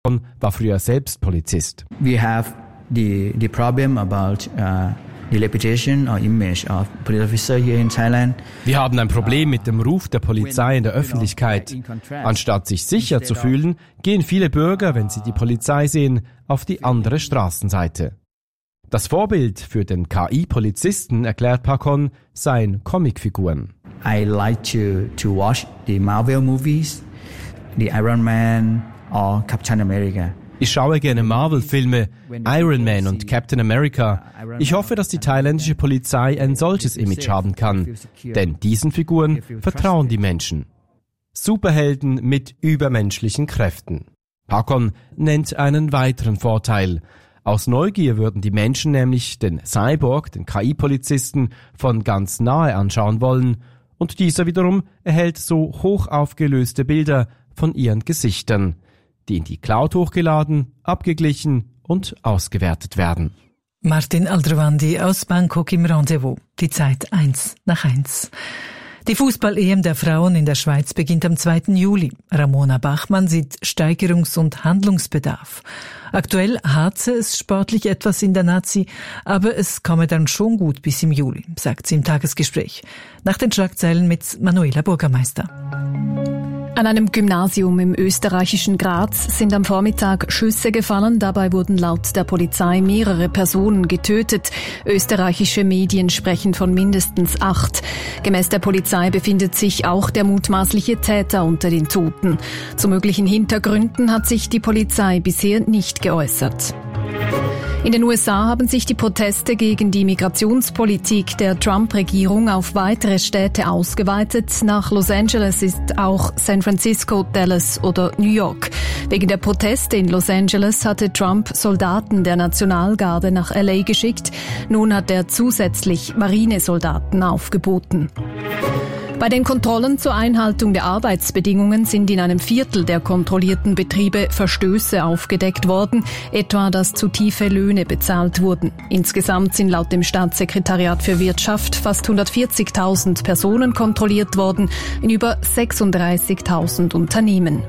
war früher selbst Polizist. We have the problem about the reputation or image of police officer here in Thailand. Wir haben ein Problem mit dem Ruf der Polizei in der Öffentlichkeit. Anstatt sich sicher zu fühlen, gehen viele Bürger, wenn sie die Polizei sehen, auf die andere Straßenseite. Das Vorbild für den KI-Polizisten, erklärt Pakon, seien Comicfiguren. I like to watch the Marvel movies, the Iron Man or Captain America. Ich schaue gerne Marvel-Filme, Iron Man und Captain America. Ich hoffe, dass die thailändische Polizei ein solches Image haben kann, denn diesen Figuren vertrauen die Menschen. Superhelden mit übermenschlichen Kräften. Pakon nennt einen weiteren Vorteil. Aus Neugier würden die Menschen nämlich den Cyborg, den KI-Polizisten, von ganz nahe anschauen wollen, und dieser wiederum erhält so hoch aufgelöste Bilder von ihren Gesichtern, die in die Cloud hochgeladen, abgeglichen und ausgewertet werden. Martin Aldrovandi aus Bangkok im Rendezvous. Die Zeit 1:1. Die Fußball-EM der Frauen in der Schweiz beginnt am 2. Juli. Ramona Bachmann sieht Steigerungs- und Handlungsbedarf. Aktuell harze es sportlich etwas in der Nazi, aber es komme dann schon gut bis im Juli, sagt sie im Tagesgespräch. Nach den Schlagzeilen mit Manuela Bürgermeister. An einem Gymnasium im österreichischen Graz sind am Vormittag Schüsse gefallen. Dabei wurden laut der Polizei mehrere Personen getötet. Österreichische Medien sprechen von mindestens 8. Gemäß der Polizei befindet sich auch der mutmaßliche Täter unter den Toten. Zu möglichen Hintergründen hat sich die Polizei bisher nicht geäußert. In den USA haben sich die Proteste gegen die Migrationspolitik der Trump-Regierung auf weitere Städte ausgeweitet. Nach Los Angeles ist auch San Francisco, Dallas oder New York. Wegen der Proteste in Los Angeles hatte Trump Soldaten der Nationalgarde nach LA geschickt. Nun hat er zusätzlich Marinesoldaten aufgeboten. Bei den Kontrollen zur Einhaltung der Arbeitsbedingungen sind in einem Viertel der kontrollierten Betriebe Verstöße aufgedeckt worden, etwa dass zu tiefe Löhne bezahlt wurden. Insgesamt sind laut dem Staatssekretariat für Wirtschaft fast 140.000 Personen kontrolliert worden in über 36.000 Unternehmen.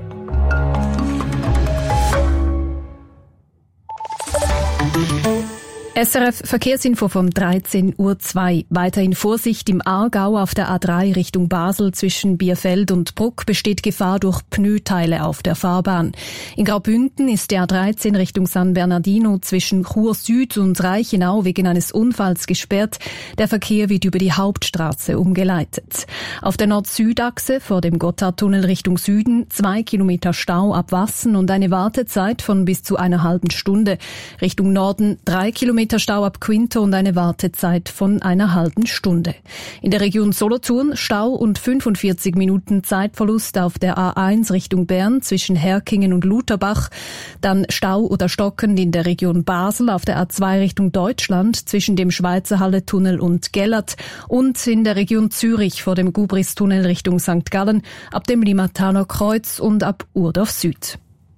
SRF Verkehrsinfo vom 13:02 Uhr. Weiterhin Vorsicht im Aargau auf der A3 Richtung Basel zwischen Bierfeld und Bruck besteht Gefahr durch Pneuteile auf der Fahrbahn. In Graubünden ist der A13 Richtung San Bernardino zwischen Chur Süd und Reichenau wegen eines Unfalls gesperrt. Der Verkehr wird über die Hauptstraße umgeleitet. Auf der Nord-Süd-Achse vor dem Gotthardtunnel Richtung Süden 2 Kilometer Stau ab Wassen und eine Wartezeit von bis zu einer halben Stunde. Richtung Norden 3 Kilometer Stau ab Quinto und eine Wartezeit von einer halben Stunde. In der Region Solothurn Stau und 45 Minuten Zeitverlust auf der A1 Richtung Bern zwischen Herkingen und Lutherbach. Dann Stau oder stockend in der Region Basel auf der A2 Richtung Deutschland zwischen dem Schweizerhalle-Tunnel und Gellert und in der Region Zürich vor dem Gubris-Tunnel Richtung St. Gallen ab dem Limataner Kreuz und ab Urdorf Süd.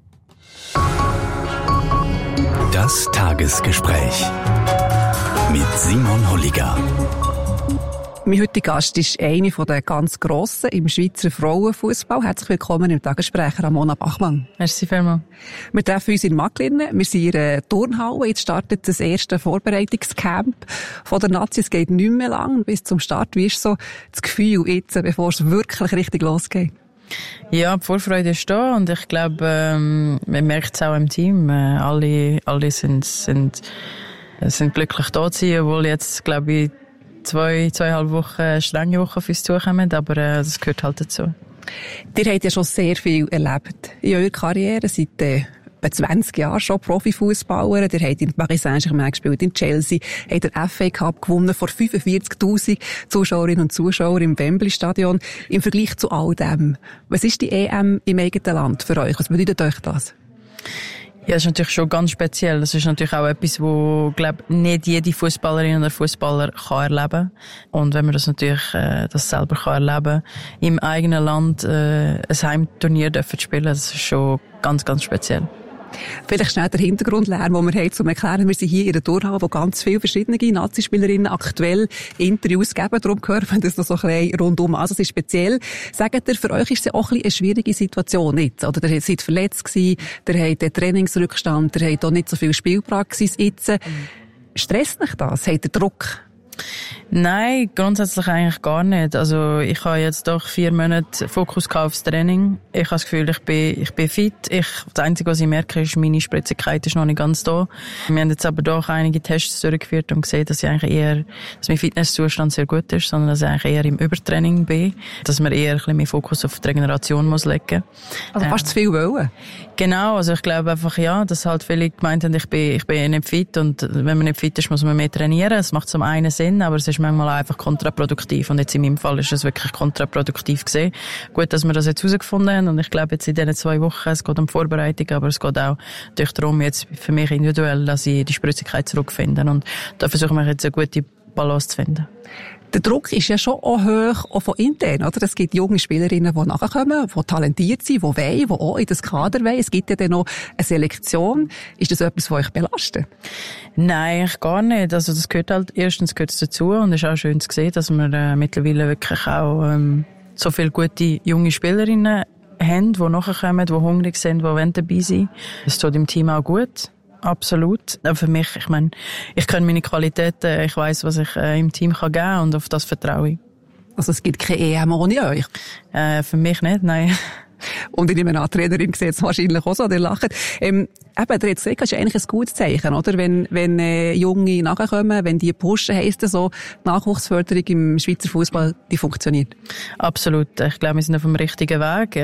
Das Tagesgespräch mit Simon Holliger. Mein heutiger Gast ist eine der ganz Grossen im Schweizer Frauenfußball. Herzlich willkommen im Tagesgespräch, Ramona Bachmann. Merci vielmals. Wir treffen uns in Magglin. Wir sind in einer Turnhalle. Jetzt startet das erste Vorbereitungscamp von der Nazi. Es geht nicht mehr lang bis zum Start. Wie ist so das Gefühl jetzt, bevor es wirklich richtig losgeht? Ja, die Vorfreude ist da und ich glaube, man merkt es auch im Team. Alle sind glücklich da zu sein, obwohl jetzt, glaube ich, 2,5 Wochen strenge Wochen auf uns zukommen, aber das gehört halt dazu. Ihr habt ja schon sehr viel erlebt in eurer Karriere, seit etwa 20 Jahren schon Profifußballer. Ihr habt in Paris Saint-Germain gespielt, in Chelsea, habt den FA Cup gewonnen vor 45.000 Zuschauerinnen und Zuschauern im Wembley-Stadion. Im Vergleich zu all dem, was ist die EM im eigenen Land für euch? Was bedeutet euch das? Ja, das ist natürlich schon ganz speziell. Das ist natürlich auch etwas, wo, glaube nicht jede Fußballerin oder Fußballer kann erleben. Und wenn man das natürlich, das selber kann erleben, im eigenen Land, ein Heimturnier dürfen spielen, das ist schon ganz, ganz speziell. Vielleicht schnell der Hintergrundlärm, den wir haben, zum Erklären. Wir sind hier in der Turnhalle, wo ganz viele verschiedene Nazispielerinnen aktuell Interviews geben. Darum hört man das noch so ein bisschen rundum. Also es ist speziell. Sagt ihr, für euch ist es auch ein bisschen eine schwierige Situation jetzt? Oder ihr seid verletzt gewesen, ihr habt einen Trainingsrückstand, ihr habt auch nicht so viel Spielpraxis jetzt. Stresst euch das? Habt ihr Druck? Nein, grundsätzlich eigentlich gar nicht. Also ich habe jetzt doch 4 Monate Fokus aufs Training. Ich habe das Gefühl, ich bin fit. Das Einzige, was ich merke, ist, meine Spritzigkeit ist noch nicht ganz da. Wir haben jetzt aber doch einige Tests durchgeführt und gesehen, dass mein Fitnesszustand sehr gut ist, sondern dass ich eigentlich eher im Übertraining bin. Dass man eher ein bisschen mehr Fokus auf die Regeneration muss legen. Also fast zu viel wollen? Genau, also ich glaube einfach, ja, dass halt viele gemeint haben, ich bin nicht fit und wenn man nicht fit ist, muss man mehr trainieren. Es macht zum einen Sinn, aber es ist manchmal auch einfach kontraproduktiv und jetzt in meinem Fall ist es wirklich kontraproduktiv gesehen. Gut, dass wir das jetzt herausgefunden haben und ich glaube jetzt in diesen 2 Wochen, es geht um Vorbereitung, aber es geht auch durch darum jetzt für mich individuell, dass ich die Spritzigkeit zurückfinde und da versuchen wir jetzt eine gute Balance zu finden. Der Druck ist ja schon auch hoch, auch von intern, oder? Es gibt junge Spielerinnen, die nachkommen, die talentiert sind, die wollen, die auch in das Kader wollen. Es gibt ja dann noch eine Selektion. Ist das etwas, was euch belastet? Nein, eigentlich gar nicht. Also das gehört halt, erstens gehört es dazu und es ist auch schön zu sehen, dass wir mittlerweile wirklich auch so viele gute junge Spielerinnen haben, die nachkommen, die hungrig sind, die wollen dabei sein. Das tut im Team auch gut. Absolut. Aber für mich, ich meine, ich kenne meine Qualitäten, ich weiss, was ich im Team kann geben und auf das vertraue ich. Also es gibt keine EM ohne euch? Für mich nicht, nein. Und ich nehme an, die Trainerin sieht es wahrscheinlich auch so, der lacht. Der hat gesagt, das ist eigentlich ein gutes Zeichen, oder? Wenn Junge nachkommen, wenn die pushen, heisst das so, die Nachwuchsförderung im Schweizer Fußball, die funktioniert. Absolut. Ich glaube, wir sind auf dem richtigen Weg.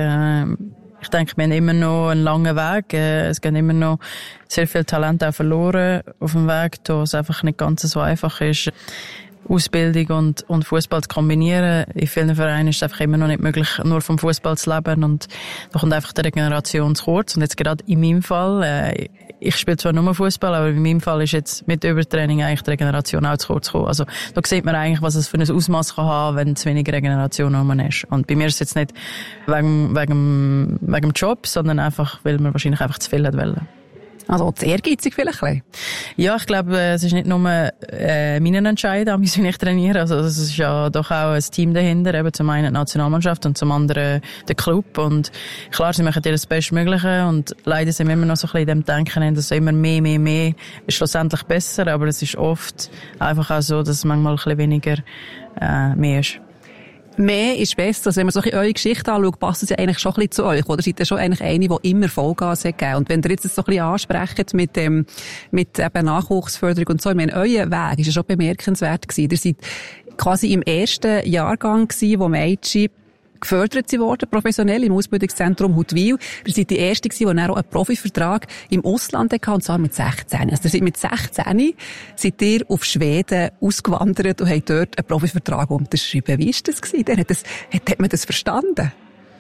Ich denke, wir haben immer noch einen langen Weg. Es gehen immer noch sehr viel Talent auch verloren auf dem Weg, da es einfach nicht ganz so einfach ist, Ausbildung und Fußball zu kombinieren. In vielen Vereinen ist es einfach immer noch nicht möglich, nur vom Fußball zu leben und da kommt einfach die Regeneration zu kurz. Und jetzt gerade in meinem Fall, ich spiele zwar nur Fußball, aber in meinem Fall ist jetzt mit Übertraining eigentlich die Regeneration auch zu kurz gekommen. Also da sieht man eigentlich, was es für ein Ausmaß kann haben, wenn zu wenig Regeneration rum ist. Und bei mir ist es jetzt nicht wegen dem Job, sondern einfach, weil man wahrscheinlich einfach zu viel hat wollen. Also zu ehrgeizig vielleicht ein bisschen? Ja, ich glaube, es ist nicht nur mein Entscheid, wie ich trainiere. Also es ist ja doch auch ein Team dahinter, eben zum einen die Nationalmannschaft und zum anderen der Club. Und klar, sie machen ihr das Bestmögliche und leider sind wir immer noch so ein bisschen in dem Denken, dass immer mehr ist schlussendlich besser, aber es ist oft einfach auch so, dass es manchmal ein bisschen weniger mehr ist. Mehr ist besser. Also wenn man so eure Geschichte anschaut, passt es ja eigentlich schon ein bisschen zu euch, oder? Seid ihr schon eigentlich eine, die immer Vollgas hat gegeben? Und wenn ihr jetzt so ein bisschen ansprecht mit eben Nachwuchsförderung und so, ich meine, euer Weg ist ja schon bemerkenswert gewesen. Ihr seid quasi im ersten Jahrgang gewesen, wo Mädchen gefördert wurden, professionell im Ausbildungszentrum Huttwil. Ihr seid die Erste gewesen, die dann auch einen Profivertrag im Ausland hatte, und zwar mit 16. Also mit 16 seid ihr auf Schweden ausgewandert und habt dort einen Profivertrag unterschrieben. Wie war das gewesen? Hat man das verstanden?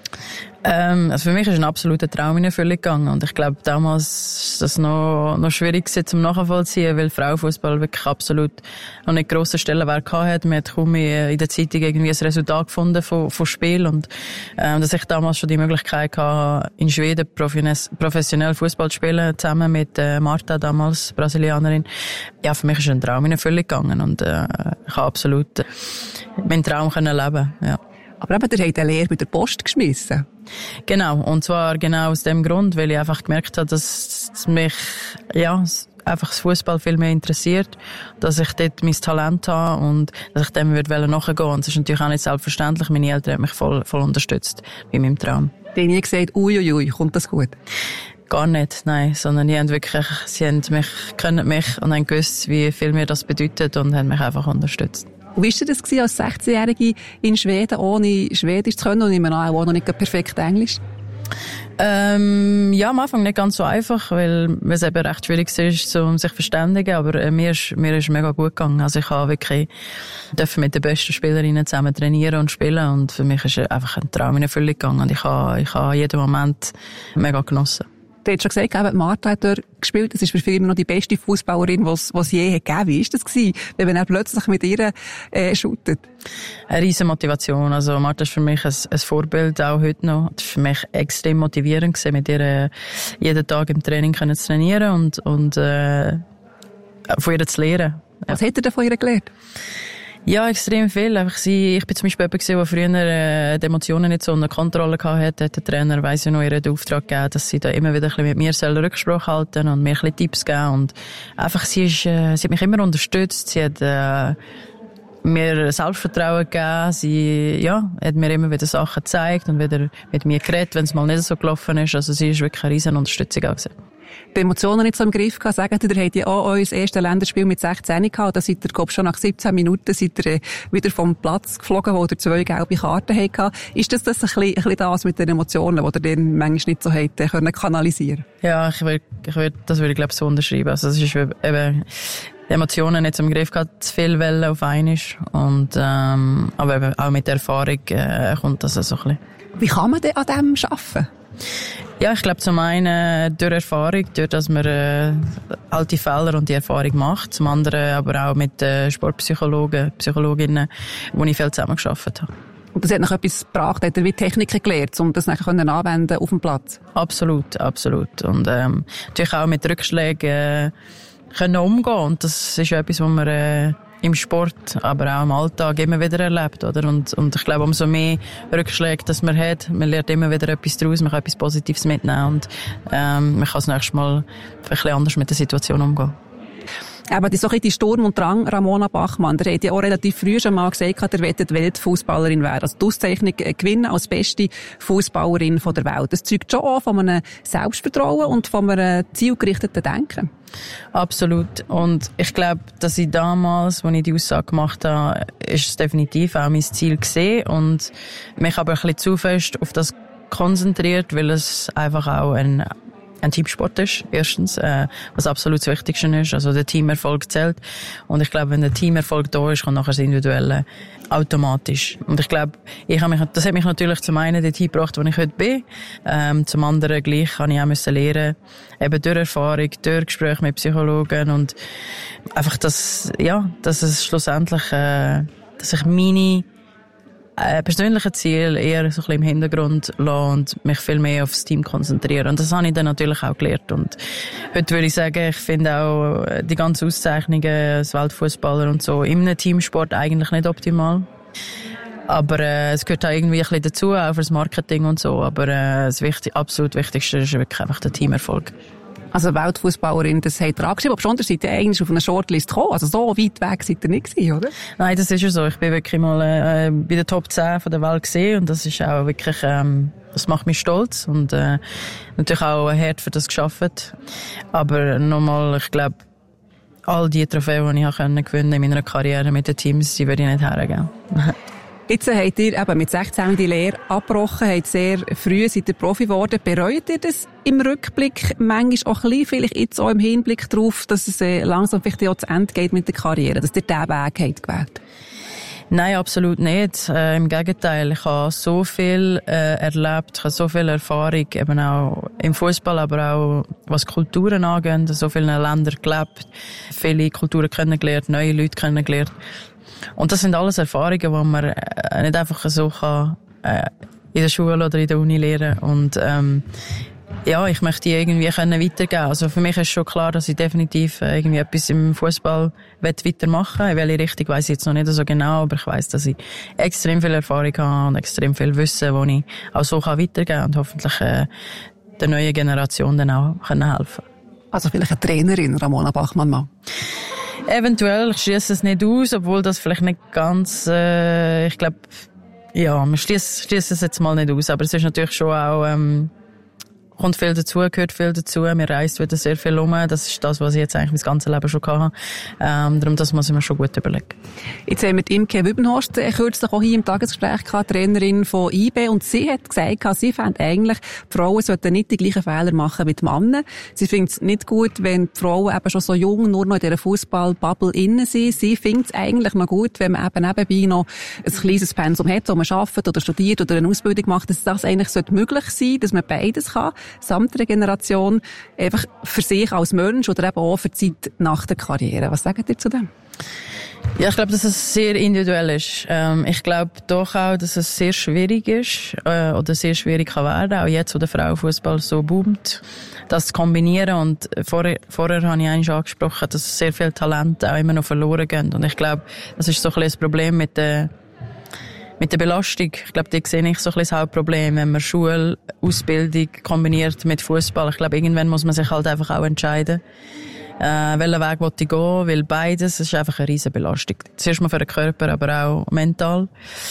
Also für mich ist ein absoluter Traum in Erfüllung gegangen und ich glaube, damals ist das noch schwierig zum Nachvollziehen, weil Frauenfußball wirklich absolut noch nicht grossen Stellenwert hatte. Man hat kaum in der Zeitung irgendwie ein Resultat gefunden von Spiel und dass ich damals schon die Möglichkeit hatte, in Schweden professionell Fußball zu spielen, zusammen mit Marta, damals Brasilianerin. Ja, für mich ist ein Traum in Erfüllung gegangen und ich habe absolut meinen Traum können leben, ja. Aber eben, ihr habt eine Lehre bei der Post geschmissen. Genau. Und zwar genau aus dem Grund, weil ich einfach gemerkt habe, dass mich, einfach das Fußball viel mehr interessiert, dass ich dort mein Talent habe und dass ich dem nachgehen würde. Und es ist natürlich auch nicht selbstverständlich. Meine Eltern haben mich voll unterstützt bei meinem Traum. Die haben nie gesagt, uiuiui, kommt das gut? Gar nicht, nein. Sondern sie kennen mich und haben gewusst, wie viel mir das bedeutet und haben mich einfach unterstützt. Und wie war das als 16-Jährige in Schweden, ohne Schwedisch zu können und ich meine auch noch nicht perfekt Englisch? Ja, am Anfang nicht ganz so einfach, weil es eben recht schwierig ist, um sich zu verständigen, aber mir ist mega gut gegangen. Also ich habe wirklich mit den besten Spielerinnen zusammen trainieren und spielen und für mich ist einfach ein Traum in Erfüllung gegangen und ich habe jeden Moment mega genossen. Du hast schon gesagt, eben, Martha hat dort gespielt. Das ist für viele immer noch die beste Fußballerin, die es je gegeben hat. Wie war das gewesen, wenn man dann plötzlich mit ihr shootet? Eine riesen Motivation. Also Martha ist für mich ein Vorbild, auch heute noch. Das war für mich extrem motivierend gewesen, mit ihr jeden Tag im Training zu trainieren und von ihr zu lernen. Ja. Was hat er denn von ihr gelernt? Ja, extrem viel. Ich bin zum Beispiel jemand gewesen, der früher die Emotionen nicht so unter Kontrolle hatte. Der Trainer weiss ja noch, ihr den Auftrag gegeben, dass sie da immer wieder ein bisschen mit mir Rücksprache halten und mir ein bisschen Tipps geben. Und einfach, sie hat mich immer unterstützt. Sie hat mir Selbstvertrauen gegeben. Sie hat mir immer wieder Sachen gezeigt und wieder mit mir geredet, wenn es mal nicht so gelaufen ist. Also sie ist wirklich eine riesen Unterstützung gewesen. Die Emotionen nicht so im Griff gehabt. Sagen Sie, ihr habt ja auch euer erstes Länderspiel mit 16 gehabt. Da seid ihr, glaube ich, schon nach 17 Minuten wieder vom Platz geflogen, wo ihr 2 gelbe Karten hattet. Ist das ein bisschen das mit den Emotionen, die ihr dann manchmal nicht so habt, können kanalisieren? Ja, das würde ich, glaube ich, so unterschreiben. Also, es ist eben, die Emotionen nicht so im Griff gehabt, zu viel Wellen auf einmal. Und, aber eben auch mit der Erfahrung, kommt das so ein bisschen. Wie kann man denn an dem arbeiten? Ja, ich glaube zum einen durch Erfahrung, durch dass man alte Fehler und die Erfahrung macht. Zum anderen aber auch mit Sportpsychologen, Psychologinnen, wo ich viel zusammengearbeitet habe. Und das hat noch etwas gebracht, hat er wie Techniken gelernt, um das nachher anwenden auf dem Platz? Absolut. Und natürlich auch mit Rückschlägen können umgehen. Und das ist etwas, was man im Sport, aber auch im Alltag immer wieder erlebt, oder? Und ich glaube, umso mehr Rückschläge, dass man hat, man lernt immer wieder etwas daraus, man kann etwas Positives mitnehmen und man kann das nächste Mal ein bisschen anders mit der Situation umgehen. Aber die Sturm und Drang Ramona Bachmann, der hat ja auch relativ früh schon mal gesagt, er wollte Weltfußballerin werden. Also die Auszeichnung gewinnen als beste Fußballerin der Welt. Das zeugt schon auch von einem Selbstvertrauen und von einem zielgerichteten Denken. Absolut. Und ich glaube, dass ich damals, als ich die Aussage gemacht habe, ist es definitiv auch mein Ziel gesehen und mich aber ein bisschen zu fest auf das konzentriert, weil es einfach auch ein Teamsport ist, erstens, was absolut das Wichtigste ist. Also der Teamerfolg zählt. Und ich glaube, wenn der Teamerfolg da ist, kommt nachher das Individuelle automatisch. Und ich glaube, das hat mich natürlich zum einen dorthin gebracht, wo ich heute bin. Zum anderen gleich habe ich auch lernen, eben durch Erfahrung, durch Gespräche mit Psychologen und einfach, dass es schlussendlich, dass ich meine persönliche Ziel eher so ein bisschen im Hintergrund lassen und mich viel mehr aufs Team konzentrieren. Und das habe ich dann natürlich auch gelernt. Und heute würde ich sagen, ich finde auch die ganzen Auszeichnungen als Weltfußballer und so in einem Teamsport eigentlich nicht optimal. Aber es gehört auch irgendwie ein bisschen dazu, auch fürs Marketing und so. Aber das absolut Wichtigste ist wirklich einfach der Teamerfolg. Also Weltfußballerin, das hat er angeschrieben, aber schon seid ihr eigentlich auf einer Shortlist gekommen. Also so weit weg seid ihr nicht gewesen, oder? Nein, das ist ja so. Ich bin wirklich mal bei der Top 10 von der Welt gesehen und das ist auch wirklich, das macht mich stolz und natürlich auch hart für das gearbeitet. Aber nochmal, ich glaube, all die Trophäen, die ich gewinnen konnte in meiner Karriere mit den Teams, die würde ich nicht hergeben. Jetzt habt ihr eben mit 16 die Lehre abgebrochen, habt sehr früh seid ihr Profi geworden. Bereut ihr das im Rückblick manchmal auch ein bisschen, vielleicht jetzt auch im Hinblick darauf, dass es langsam vielleicht auch zu Ende geht mit der Karriere, dass ihr diesen Weg habt gewählt? Nein, absolut nicht. Im Gegenteil, ich habe so viel erlebt, ich habe so viel Erfahrung, eben auch im Fußball, aber auch was Kulturen angeht, in so vielen Ländern gelebt, viele Kulturen kennengelernt, neue Leute kennengelernt. Und das sind alles Erfahrungen, die man nicht einfach so kann, in der Schule oder in der Uni lernen. Und ich möchte die irgendwie weitergeben. Also für mich ist schon klar, dass ich definitiv irgendwie etwas im Fußball weitermachen will. In welche Richtung weiss ich jetzt noch nicht so genau, aber ich weiss, dass ich extrem viel Erfahrung habe und extrem viel Wissen, das ich auch so weitergeben kann und hoffentlich der neuen Generation dann auch helfen. Also vielleicht eine Trainerin, Ramona Bachmann mal? Eventuell, ich schliesse es nicht aus, obwohl das vielleicht nicht ganz, ich glaube, ja, man schließt es jetzt mal nicht aus, aber es ist natürlich schon auch, kommt viel dazu, gehört viel dazu, mir reist wieder sehr viel um, das ist das, was ich jetzt eigentlich mein ganzes Leben schon hatte, darum, das muss ich mir schon gut überlegen. Jetzt haben wir die Imke Wübenhorst kürzlich auch hier im Tagesgespräch gehabt, Trainerin von IB, und sie hat gesagt, sie fände eigentlich, die Frauen sollten nicht die gleichen Fehler machen wie die Männer. Sie findet es nicht gut, wenn die Frauen eben schon so jung nur noch in dieser Fußball-Bubble innen sind. Sie findet es eigentlich noch gut, wenn man eben nebenbei noch ein kleines Pensum hat, wo man arbeitet oder studiert oder eine Ausbildung macht, dass das eigentlich möglich sein sollte, dass man beides kann. samt der Generation, einfach für sich als Mensch oder eben auch für die Zeit nach der Karriere. Was sagt ihr zu dem? Ja, ich glaube, dass es sehr individuell ist. Ich glaube doch auch, dass es sehr schwierig ist oder sehr schwierig kann werden, auch jetzt, wo der Frauenfußball so boomt, das zu kombinieren. Und vorher habe ich eigentlich angesprochen, dass sehr viele Talente auch immer noch verloren gehen. Und ich glaube, das ist so ein bisschen das Problem mit der Belastung. Ich glaube, die sehe ich so ein bisschen das Hauptproblem, wenn man Schule, Ausbildung kombiniert mit Fußball. Ich glaube, irgendwann muss man sich halt einfach auch entscheiden, welchen Weg will ich gehen, weil beides ist einfach eine riesen Belastung. Zuerst mal für den Körper, aber auch mental.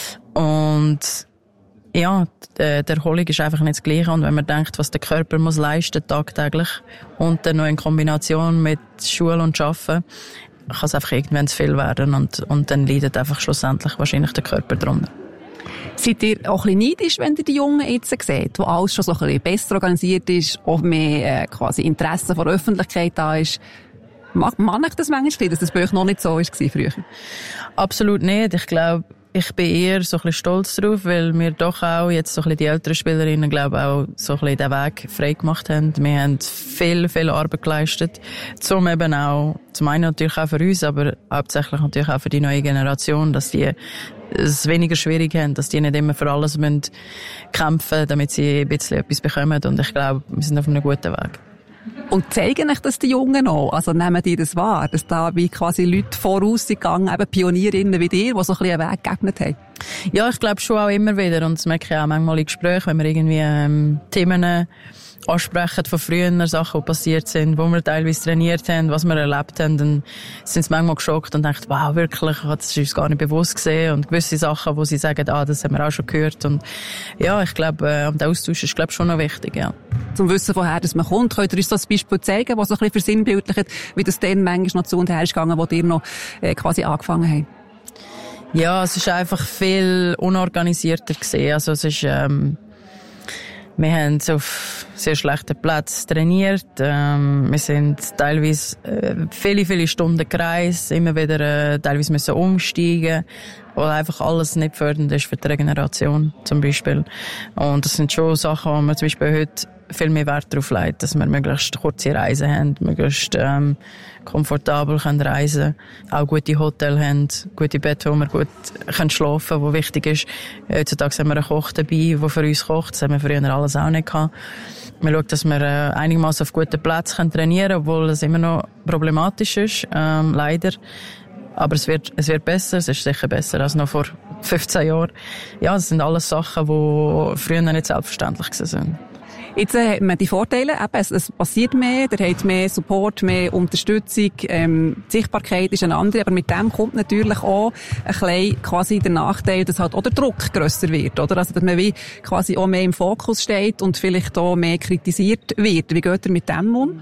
Und ja, die Erholung ist einfach nicht das Gleiche. Und wenn man denkt, was der Körper muss leisten tagtäglich und dann noch in Kombination mit Schule und Arbeiten, kann es einfach irgendwann zu viel werden und dann leidet einfach schlussendlich wahrscheinlich der Körper drunter. Seid ihr auch ein bisschen neidisch, wenn ihr die Jungen jetzt seht, wo alles schon so ein bisschen besser organisiert ist, auch mehr quasi Interesse von der Öffentlichkeit da ist? Man ich das manchmal, dass das bei euch noch nicht so war früher? Absolut nicht. Ich glaube, ich bin eher so ein bisschen stolz drauf, weil wir doch auch jetzt so ein bisschen die älteren Spielerinnen, glaube auch so ein bisschen den Weg frei gemacht haben. Wir haben viel Arbeit geleistet, zum einen natürlich auch für uns, aber hauptsächlich natürlich auch für die neue Generation, dass die es weniger schwierig haben, dass die nicht immer für alles müssen kämpfen, damit sie ein bisschen etwas bekommen. Und ich glaube, wir sind auf einem guten Weg. Und zeigen euch das die Jungen auch? Also nehmen die das wahr, dass da wie quasi Leute voraus sind gegangen, eben Pionierinnen wie dir, die so ein bisschen einen Weg geebnet haben? Ja, ich glaube schon auch immer wieder. Und das merke ich auch manchmal in Gesprächen, wenn wir irgendwie Themen ansprechen von früher, Sachen, die passiert sind, wo wir teilweise trainiert haben, was wir erlebt haben, dann sind sie manchmal geschockt und denken, wow, wirklich, das ist uns gar nicht bewusst gesehen. Und gewisse Sachen, wo sie sagen, das haben wir auch schon gehört. Und ja, ich glaube, der Austausch ist, glaube ich, schon noch wichtig, ja. Zum Wissen, woher dass man kommt, könnt ihr uns so ein Beispiel zeigen, was so ein bisschen versinnbildlicht, wie das dann manchmal noch zu und her ist gegangen, wo ihr noch quasi angefangen habt? Ja, es ist einfach viel unorganisierter gesehen. Also es ist, wir haben auf sehr schlechten Plätzen trainiert. Wir sind teilweise viele Stunden gereist, immer wieder teilweise müssen umsteigen, weil einfach alles nicht fördernd ist für die Regeneration zum Beispiel. Und das sind schon Sachen, wo man zum Beispiel heute viel mehr Wert darauf legt, dass wir möglichst kurze Reisen haben, möglichst komfortabel können reisen, auch gute Hotels haben, gute Betten, wo wir gut können schlafen, was wichtig ist. Heutzutage haben wir einen Koch dabei, der für uns kocht. Das haben wir früher alles auch nicht gehabt. Wir schauen, dass wir einigermaßen auf guten Plätzen trainieren können, obwohl es immer noch problematisch ist, leider. Aber es wird besser, es ist sicher besser als noch vor 15 Jahren. Ja, das sind alles Sachen, die früher nicht selbstverständlich sind. Jetzt hat man die Vorteile, eben, es passiert mehr, der hat mehr Support, mehr Unterstützung, die Sichtbarkeit ist eine andere, aber mit dem kommt natürlich auch ein bisschen quasi der Nachteil, dass halt auch der Druck grösser wird, oder? Also, dass man wie quasi auch mehr im Fokus steht und vielleicht auch mehr kritisiert wird. Wie geht ihr mit dem um?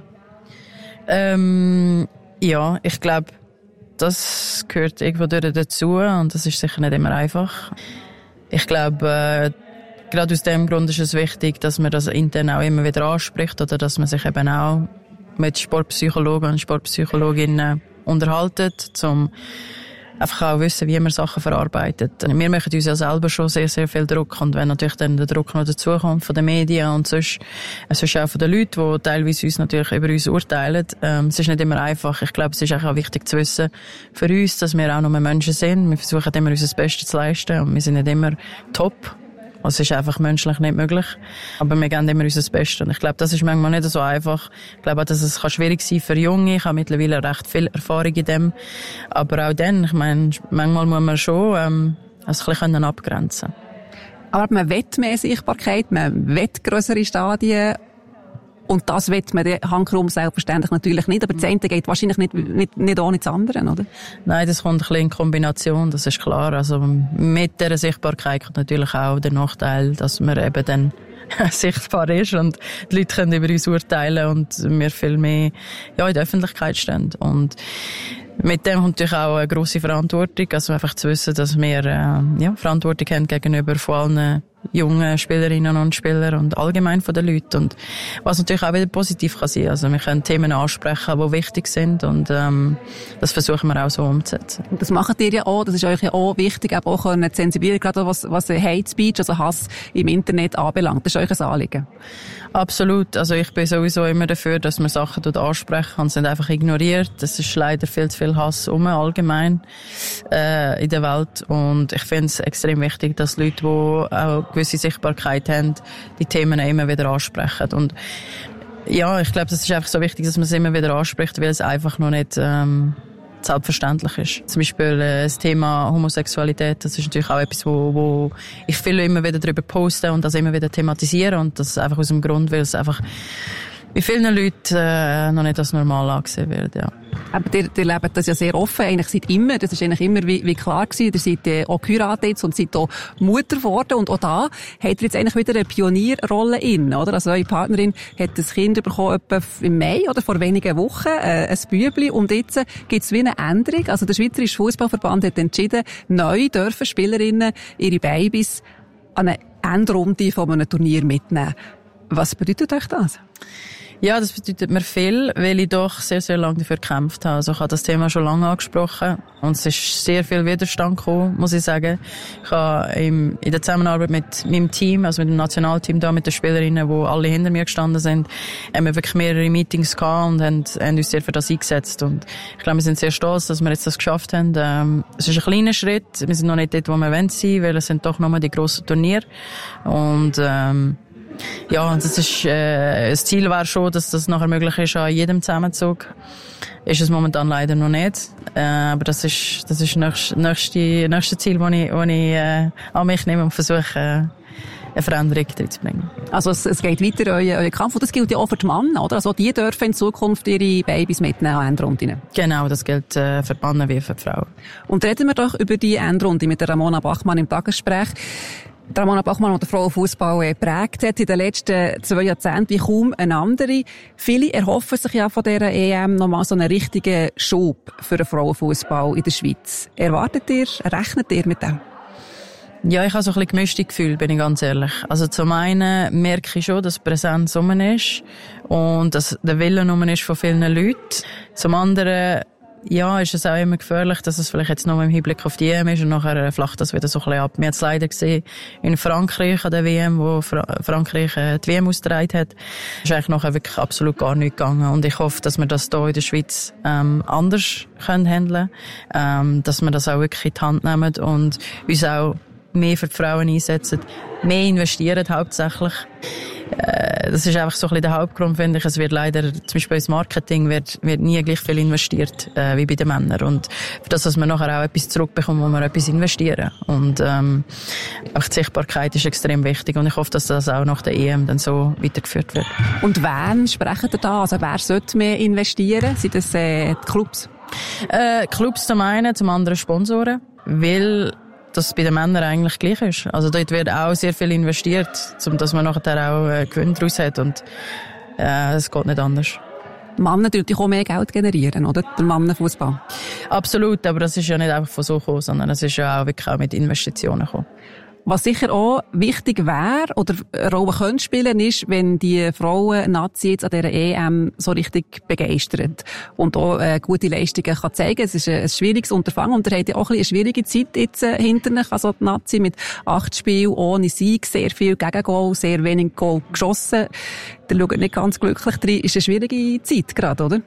Ja, ich glaube, das gehört irgendwo dazu und das ist sicher nicht immer einfach. Ich glaube, gerade aus dem Grund ist es wichtig, dass man das intern auch immer wieder anspricht oder dass man sich eben auch mit Sportpsychologen und Sportpsychologinnen unterhaltet, um einfach auch wissen, wie man Sachen verarbeitet. Wir machen uns ja selber schon sehr viel Druck und wenn natürlich dann der Druck noch dazukommt von den Medien und sonst auch von den Leuten, die teilweise uns natürlich über uns urteilen, es ist nicht immer einfach. Ich glaube, es ist auch wichtig zu wissen für uns, dass wir auch nur Menschen sind. Wir versuchen immer unser Bestes zu leisten und wir sind nicht immer top. Also es ist einfach menschlich nicht möglich. Aber wir geben immer unser Bestes. Und ich glaube, das ist manchmal nicht so einfach. Ich glaube auch, dass es schwierig sein kann für Junge. Ich habe mittlerweile recht viel Erfahrung in dem. Aber auch dann, ich meine, manchmal muss man schon es ein bisschen abgrenzen. Aber man will mehr Sichtbarkeit, man will grössere Stadien. Und das will man handkrumm selbstverständlich natürlich nicht. Aber das eine geht wahrscheinlich nicht ohne das andere, oder? Nein, das kommt ein bisschen in Kombination, das ist klar. Also mit dieser Sichtbarkeit kommt natürlich auch der Nachteil, dass man eben dann sichtbar ist und die Leute können über uns urteilen und wir viel mehr in der Öffentlichkeit stehen. Und mit dem kommt natürlich auch eine grosse Verantwortung, also einfach zu wissen, dass wir Verantwortung haben gegenüber von allen jungen Spielerinnen und Spieler und allgemein von den Leuten. Und was natürlich auch wieder positiv kann sein. Also wir können Themen ansprechen, die wichtig sind und das versuchen wir auch so umzusetzen. Und das macht ihr ja auch, das ist euch ja auch wichtig, aber auch zu sensibilisieren, gerade was Hate Speech, also Hass im Internet anbelangt. Das ist euch ein Anliegen. Absolut. Also ich bin sowieso immer dafür, dass man Sachen ansprechen und es nicht einfach ignoriert. Es ist leider viel zu viel Hass allgemein in der Welt. Und ich finde es extrem wichtig, dass Leute, die auch gewisse Sichtbarkeit haben, die Themen immer wieder ansprechen. Und ja, ich glaube, das ist einfach so wichtig, dass man es immer wieder anspricht, weil es einfach noch nicht selbstverständlich ist. Zum Beispiel das Thema Homosexualität, das ist natürlich auch etwas, wo ich viel immer wieder darüber poste und das immer wieder thematisiere und das einfach aus dem Grund, weil es einfach bei vielen Leuten noch nicht als normal angesehen wird, ja. Aber ihr lebt das ja sehr offen, eigentlich seit immer, das ist eigentlich immer wie klar gewesen, ihr seid auch geheiratet und seid auch Mutter geworden und auch da habt ihr jetzt eigentlich wieder eine Pionierrolle inne, oder? Also eure Partnerin hat das Kind bekommen etwa im Mai oder vor wenigen Wochen, ein Bübli und jetzt gibt es wie eine Änderung, also der Schweizerische Fußballverband hat entschieden, neu dürfen Spielerinnen ihre Babys an eine Endrunde von einem Turnier mitnehmen. Was bedeutet euch das? Ja, das bedeutet mir viel, weil ich doch sehr, sehr lange dafür gekämpft habe. Also ich habe das Thema schon lange angesprochen und es ist sehr viel Widerstand gekommen, muss ich sagen. Ich habe in der Zusammenarbeit mit meinem Team, also mit dem Nationalteam da, mit den Spielerinnen, die alle hinter mir gestanden sind, haben wir wirklich mehrere Meetings gehabt und haben uns sehr für das eingesetzt. Und ich glaube, wir sind sehr stolz, dass wir jetzt das geschafft haben. Es ist ein kleiner Schritt. Wir sind noch nicht dort, wo wir sein wollen, weil es sind doch nochmal die grossen Turniere. Und ja, und das ist, das Ziel wäre schon, dass das nachher möglich ist an jedem Zusammenzug. Ist es momentan leider noch nicht. Aber das ist das nächste Ziel, das ich an mich nehme und versuche, eine Veränderung reinzubringen. Also es geht weiter, euer Kampf. Und das gilt ja auch für die Männer, oder? Also die dürfen in Zukunft ihre Babys mitnehmen an Endrunden. Genau, das gilt für die Männer wie für die Frauen. Und reden wir doch über die Endrunde mit der Ramona Bachmann im Tagesgespräch. Ramona Bachmann, die den Frauenfußball geprägt hat in den letzten 2 Jahrzehnten wie kaum eine andere. Viele erhoffen sich ja von dieser EM nochmal so einen richtigen Schub für den Frauenfußball in der Schweiz. Rechnet ihr mit dem? Ja, ich habe so ein bisschen gemischte Gefühle, bin ich ganz ehrlich. Also zum einen merke ich schon, dass Präsenz rum ist und dass der Wille rum ist von vielen Leuten. Zum anderen ja, ist es auch immer gefährlich, dass es vielleicht jetzt noch im Hinblick auf die EM ist und nachher flacht das wieder so ein bisschen ab. Wir haben es leider gesehen in Frankreich an der WM, wo Frankreich die WM ausgetragen hat. Ist eigentlich nachher wirklich absolut gar nichts gegangen. Und ich hoffe, dass wir das hier in der Schweiz anders handeln können, dass wir das auch wirklich in die Hand nehmen und uns auch mehr für die Frauen einsetzen, mehr investieren hauptsächlich. Das ist einfach so ein bisschen der Hauptgrund, finde ich. Es wird leider, zum Beispiel ins Marketing wird nie gleich viel investiert, wie bei den Männern. Und für das, dass wir nachher auch etwas zurückbekommen, wo wir etwas investieren. Und, auch die Sichtbarkeit ist extrem wichtig. Und ich hoffe, dass das auch nach der EM dann so weitergeführt wird. Und wen sprechen ihr da? Also wer sollte mehr investieren? Sind das, die Clubs? Clubs zum einen, zum anderen Sponsoren. Weil dass es bei den Männern eigentlich gleich ist. Also dort wird auch sehr viel investiert, dass man nachher auch Gewinn daraus hat und es geht nicht anders. Männer natürlich auch mehr Geld generieren, oder? Der Mannenfußball. Absolut, aber das ist ja nicht einfach von so gekommen, sondern es ist ja auch wirklich auch mit Investitionen gekommen. Was sicher auch wichtig wäre oder eine Rolle könnte spielen, ist, wenn die Frauen-Nazi jetzt an dieser EM so richtig begeistert und auch gute Leistungen kann zeigen. Es ist ein schwieriges Unterfangen und ihr habt ja auch eine schwierige Zeit jetzt hinter euch, also die Nazi mit 8 Spielen ohne Sieg, sehr viel Gegengol, sehr wenig Goal geschossen. Der schaut nicht ganz glücklich drin. Ist eine schwierige Zeit gerade, oder?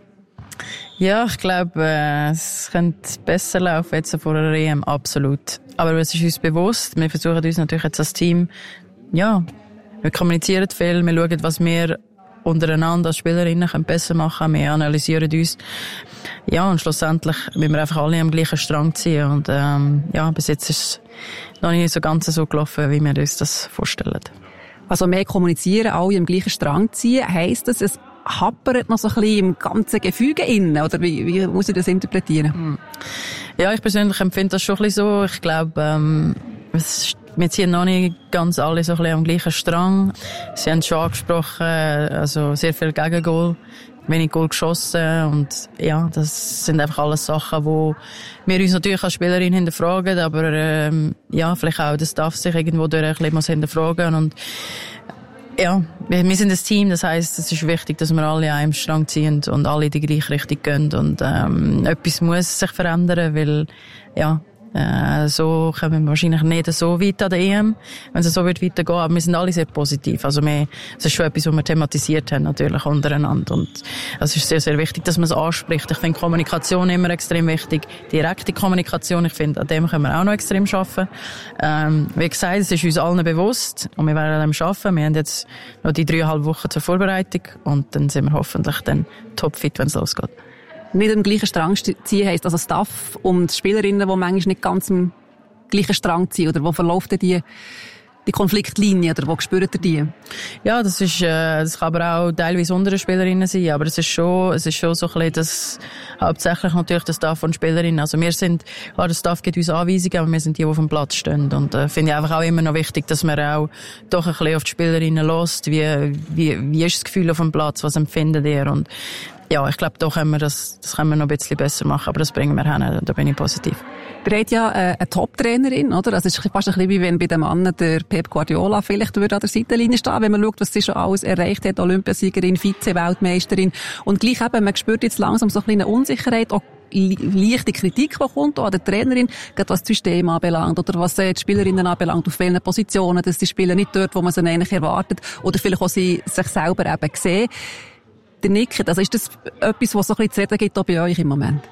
Ja, ich glaube, es könnte besser laufen jetzt vor der EM, absolut. Aber es ist uns bewusst, wir versuchen uns natürlich jetzt als Team, ja, wir kommunizieren viel, wir schauen, was wir untereinander als Spielerinnen besser machen können, wir analysieren uns. Ja, und schlussendlich müssen wir einfach alle am gleichen Strang ziehen. Und ja, bis jetzt ist es noch nicht so ganz so gelaufen, wie wir uns das vorstellen. Also mehr kommunizieren, alle am gleichen Strang ziehen, heisst das, es happert noch so ein bisschen im ganzen Gefüge innen, oder wie muss ich das interpretieren? Ja, ich persönlich empfinde das schon ein bisschen so. Ich glaube, wir ziehen noch nicht ganz alle so ein bisschen am gleichen Strang. Sie haben schon angesprochen, also sehr viel Gegengol wenig Goal geschossen und ja, das sind einfach alles Sachen, wo wir uns natürlich als Spielerin hinterfragen, aber ja, vielleicht auch der Staff sich irgendwo durch ein bisschen muss hinterfragen und ja, wir sind ein Team, das heisst, es ist wichtig, dass wir alle an einem Strang ziehen und alle in die gleiche Richtung gehen und etwas muss sich verändern, weil ja, so kommen wir wahrscheinlich nicht so weit an der EM, wenn es so wird weitergehen, aber wir sind alle sehr positiv. Also es ist schon etwas, was wir thematisiert haben, natürlich untereinander. Und es ist sehr, sehr wichtig, dass man es anspricht. Ich finde Kommunikation immer extrem wichtig. Direkte Kommunikation, ich finde, an dem können wir auch noch extrem arbeiten. Wie gesagt, es ist uns allen bewusst und wir werden an dem arbeiten. Wir haben jetzt noch die 3,5 Wochen zur Vorbereitung und dann sind wir hoffentlich dann topfit, wenn es losgeht. Nicht am gleichen Strang ziehen heisst also Staff und die Spielerinnen, die manchmal nicht ganz am gleichen Strang ziehen, oder wo verläuft die Konfliktlinie, oder wo spürt ihr die? Ja, das kann aber auch teilweise unter den Spielerinnen sein, aber es ist schon so ein bisschen das, hauptsächlich natürlich der Staff und Spielerinnen. Also wir sind, klar, der Staff gibt uns Anweisungen, aber wir sind die auf dem Platz stehen und finde ich einfach auch immer noch wichtig, dass man auch doch ein bisschen auf die Spielerinnen lässt, wie ist das Gefühl auf dem Platz, was empfindet ihr und ja, ich glaube, da können wir das können wir noch ein bisschen besser machen, aber das bringen wir hin, da bin ich positiv. Ihr habt ja eine Top-Trainerin, oder? Also es ist fast ein bisschen wie wenn bei den Männern der Pep Guardiola vielleicht würde an der Seitenlinie stehen, wenn man schaut, was sie schon alles erreicht hat, Olympiasiegerin, Vize-Weltmeisterin. Und gleich eben, man spürt jetzt langsam so ein bisschen eine Unsicherheit, auch leichte Kritik, die kommt, auch an der Trainerin, gerade was das System anbelangt, oder was die Spielerinnen anbelangt, auf welchen Positionen, dass die Spieler nicht dort, wo man sie eigentlich erwartet, oder vielleicht auch sie sich selber eben sehen. Der Nick, also ist das etwas, was so ein bisschen zu reden gibt auch bei euch im Moment?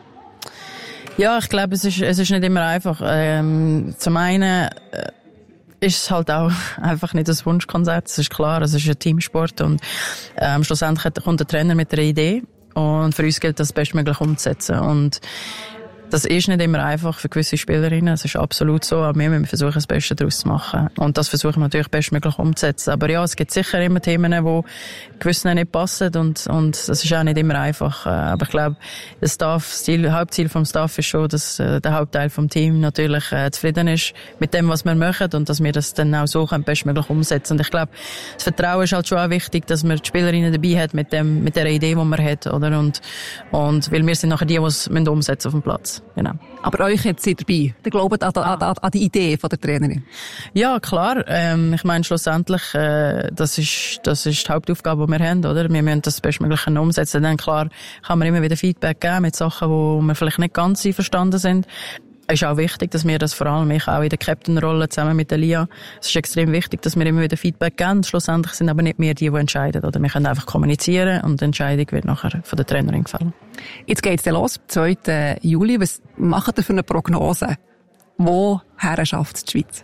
Ja, ich glaube, es ist nicht immer einfach. Zum einen ist es halt auch einfach nicht das Wunschkonzert, das ist klar, es ist ein Teamsport und schlussendlich kommt der Trainer mit einer Idee und für uns gilt das bestmöglich umzusetzen und das ist nicht immer einfach für gewisse Spielerinnen, es ist absolut so, aber wir müssen versuchen, das Beste daraus zu machen. Und das versuchen wir natürlich bestmöglich umzusetzen. Aber ja, es gibt sicher immer Themen, die gewissen nicht passen und das ist auch nicht immer einfach. Aber ich glaube, das Hauptziel vom Staff ist schon, dass der Hauptteil vom Team natürlich zufrieden ist mit dem, was wir machen und dass wir das dann auch so bestmöglich umsetzen. Und ich glaube, das Vertrauen ist halt schon auch wichtig, dass man die Spielerinnen dabei hat mit der Idee, die man hat, oder? Und weil wir sind nachher die es umsetzen auf dem Platz. Genau. Aber euch hat sie dabei. Ihr glaubt an die Idee von der Trainerin? Ja, klar. Ich meine, schlussendlich, das ist die Hauptaufgabe, die wir haben, oder? Wir müssen das bestmöglich umsetzen. Dann, klar, kann man immer wieder Feedback geben mit Sachen, wo wir vielleicht nicht ganz einverstanden sind. Es ist auch wichtig, dass wir das vor allem, ich auch in der Captain-Rolle zusammen mit Elia, es ist extrem wichtig, dass wir immer wieder Feedback geben. Schlussendlich sind aber nicht wir die entscheiden, oder? Wir können einfach kommunizieren und die Entscheidung wird nachher von der Trainerin gefallen. Jetzt geht's ja los, 2. Juli. Was macht ihr für eine Prognose? Woher schafft es die Schweiz?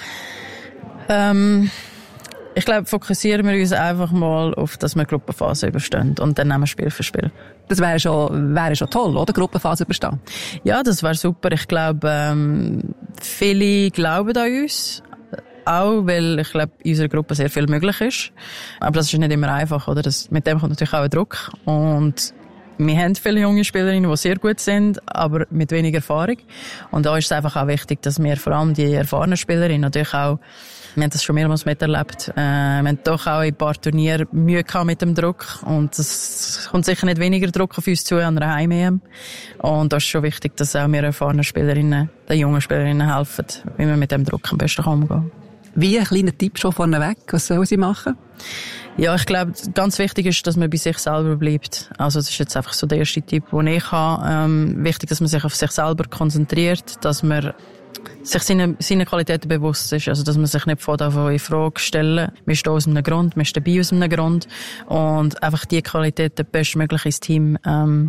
Ich glaube, fokussieren wir uns einfach mal auf, dass wir die Gruppenphase überstehen und dann nehmen wir Spiel für Spiel. Das wäre schon toll, oder? Gruppenphase überstehen. Ja, das wäre super. Ich glaube, viele glauben an uns. Auch, weil ich glaube, in unserer Gruppe sehr viel möglich ist. Aber das ist nicht immer einfach, oder? Mit dem kommt natürlich auch ein Druck. Und wir haben viele junge Spielerinnen, die sehr gut sind, aber mit wenig Erfahrung. Und da ist es einfach auch wichtig, dass wir vor allem die erfahrenen Spielerinnen natürlich auch, wir haben das schon mehrmals miterlebt, wir haben doch auch in ein paar Turnieren Mühe gehabt mit dem Druck und es kommt sicher nicht weniger Druck auf uns zu an einer Heim-EM. Und da ist schon wichtig, dass auch wir erfahrenen Spielerinnen, den jungen Spielerinnen helfen, wie wir mit dem Druck am besten umgehen. Wie ein kleiner Tipp schon vorneweg, was sollen sie machen? Ja, ich glaube, ganz wichtig ist, dass man bei sich selber bleibt. Also das ist jetzt einfach so der erste Tipp, den ich habe. Wichtig, dass man sich auf sich selber konzentriert, dass man sich seine Qualitäten bewusst ist, also dass man sich nicht von in Frage stellen. Wir stehen aus einem Grund, wir stehen dabei aus einem Grund und einfach die Qualitäten bestmöglich ins Team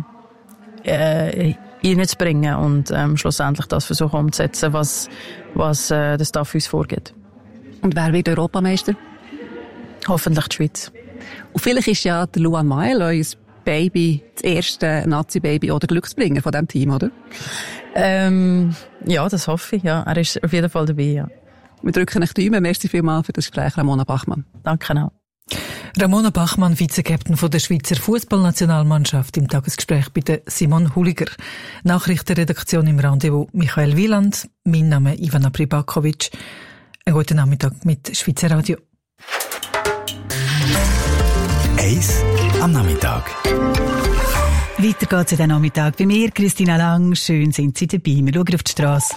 reinzubringen und schlussendlich das versuchen umzusetzen, was der Staff uns vorgibt. Und wer wird Europameister? Hoffentlich die Schweiz. Und vielleicht ist ja der Luan Mael, euer Baby, das erste Nazi-Baby oder Glücksbringer von diesem Team, oder? Ja, das hoffe ich, ja. Er ist auf jeden Fall dabei, ja. Wir drücken euch die Daumen. Merci vielmals für das Gespräch, Ramona Bachmann. Danke auch. Ramona Bachmann, Vize-Captain von der Schweizer Fußballnationalmannschaft, im Tagesgespräch bei der Simon Huliger. Nachrichtenredaktion im Rendezvous Michael Wieland. Mein Name Ivana Pribakovic. Einen guten Nachmittag mit Schweizer Radio. 1 am Nachmittag. Weiter geht's den Nachmittag. Bei mir, Christina Lang. Schön sind Sie dabei. Wir schauen auf die Strasse.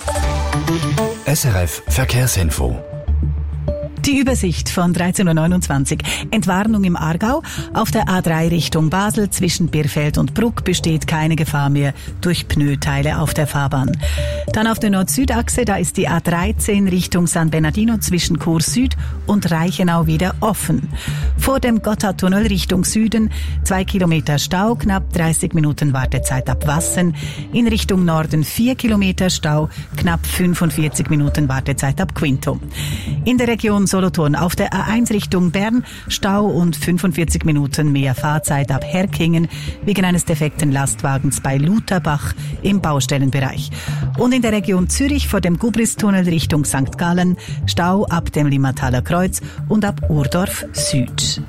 SRF Verkehrsinfo. Die Übersicht von 13.29 Uhr. Entwarnung im Aargau. Auf der A3 Richtung Basel zwischen Birfeld und Bruck besteht keine Gefahr mehr durch Pneuteile auf der Fahrbahn. Dann auf der Nord-Süd-Achse, da ist die A13 Richtung San Bernardino zwischen Chur Süd und Reichenau wieder offen. Vor dem Gotthardtunnel Richtung Süden 2 Kilometer Stau, knapp 30 Minuten Wartezeit ab Wassen. In Richtung Norden 4 Kilometer Stau, knapp 45 Minuten Wartezeit ab Quinto. In der Region Solothurn auf der A1 Richtung Bern Stau und 45 Minuten mehr Fahrzeit ab Herkingen wegen eines defekten Lastwagens bei Lutherbach im Baustellenbereich. Und in der Region Zürich vor dem Gubristunnel Richtung St. Gallen Stau ab dem Limmataler Kreuz und ab Urdorf Süd.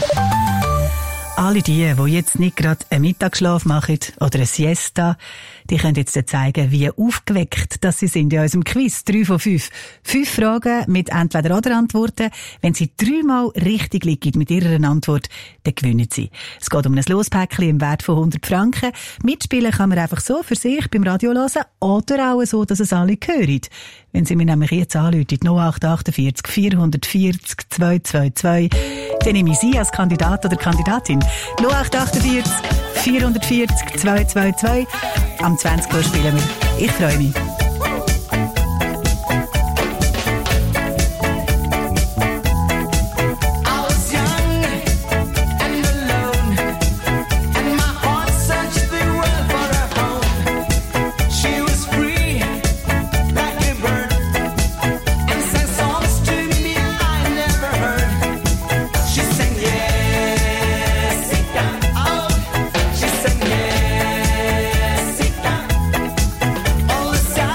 Alle die jetzt nicht gerade einen Mittagsschlaf machen oder eine Siesta, die können jetzt zeigen, wie aufgeweckt dass sie sind in unserem Quiz. 3 von 5. 5 Fragen mit Entweder-oder-Antworten. Wenn sie 3-mal richtig liegen mit ihrer Antwort, dann gewinnen sie. Es geht um ein Lospäckchen im Wert von 100 Franken. Mitspielen kann man einfach so für sich beim Radio hören oder auch so, dass es alle hören. Wenn Sie mir nämlich jetzt anrufen, 0848 440 222, dann nehme ich Sie als Kandidat oder Kandidatin. 0848 440 222. Am 20 Uhr spielen wir. Ich freue mich. All the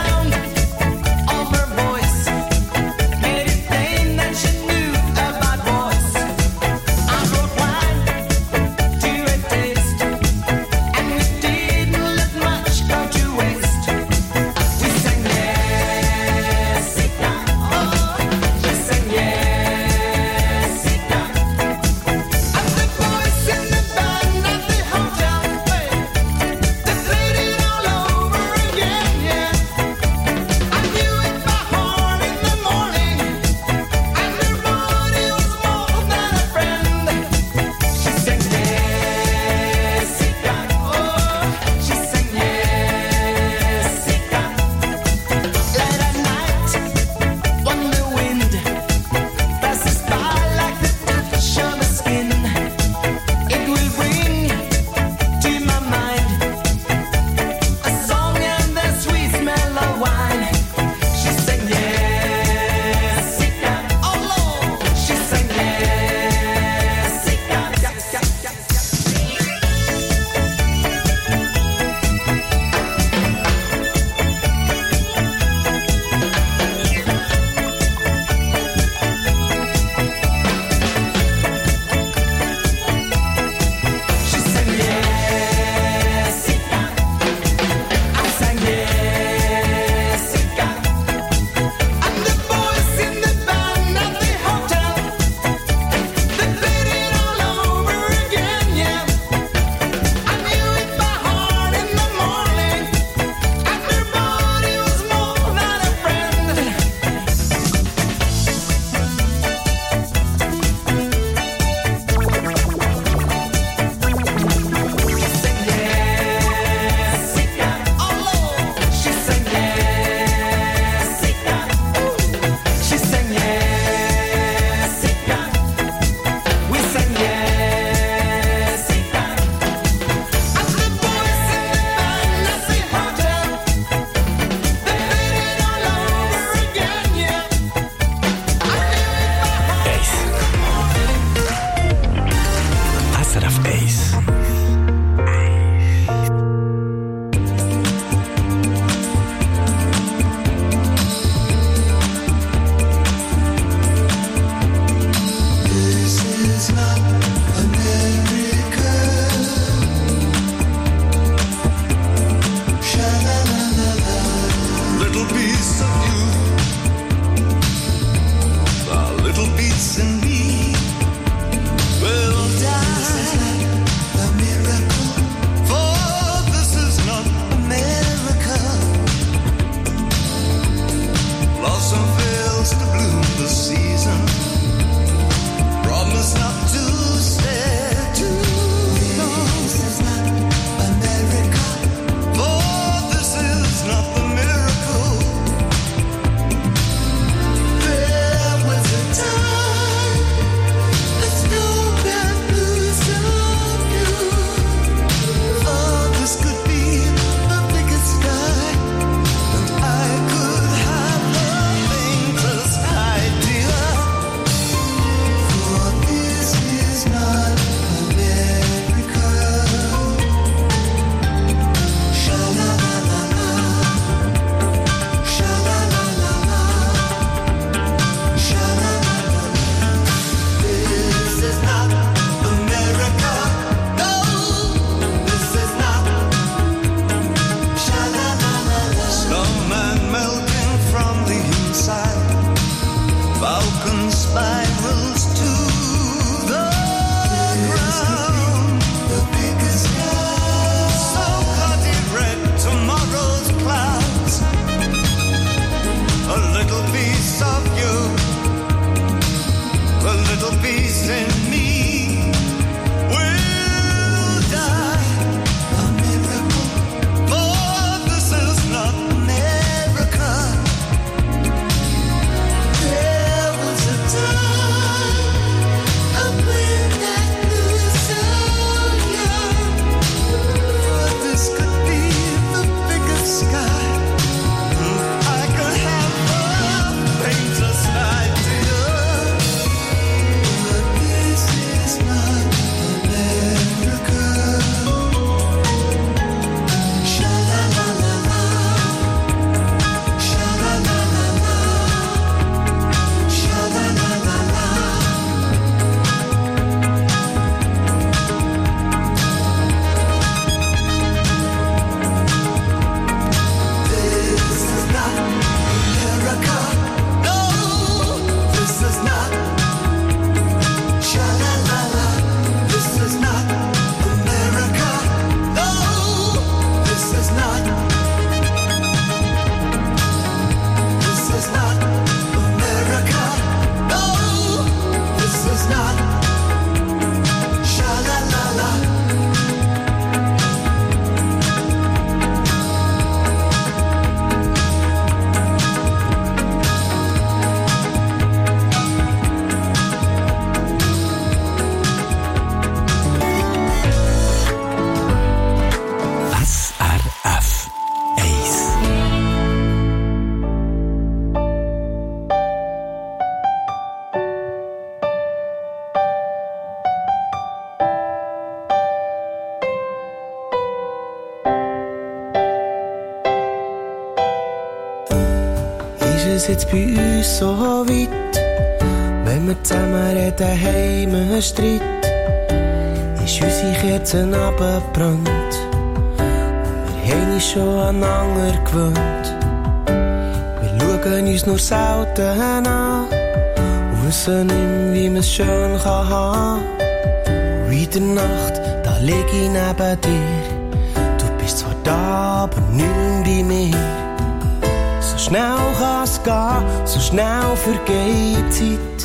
es jetzt bei uns so weit. Wenn wir zusammen reden, haben wir einen Streit. Ist unsere Kerze abgebrannt. Wir haben uns schon aneinander gewöhnt. Wir schauen uns nur selten an und wissen nicht mehr, wie man es schön kann haben. Und in der Nacht, da lieg ich neben dir. Du bist zwar da, aber nicht mehr bei mir. So schnell kann's gehen, so schnell vergeht die Zeit.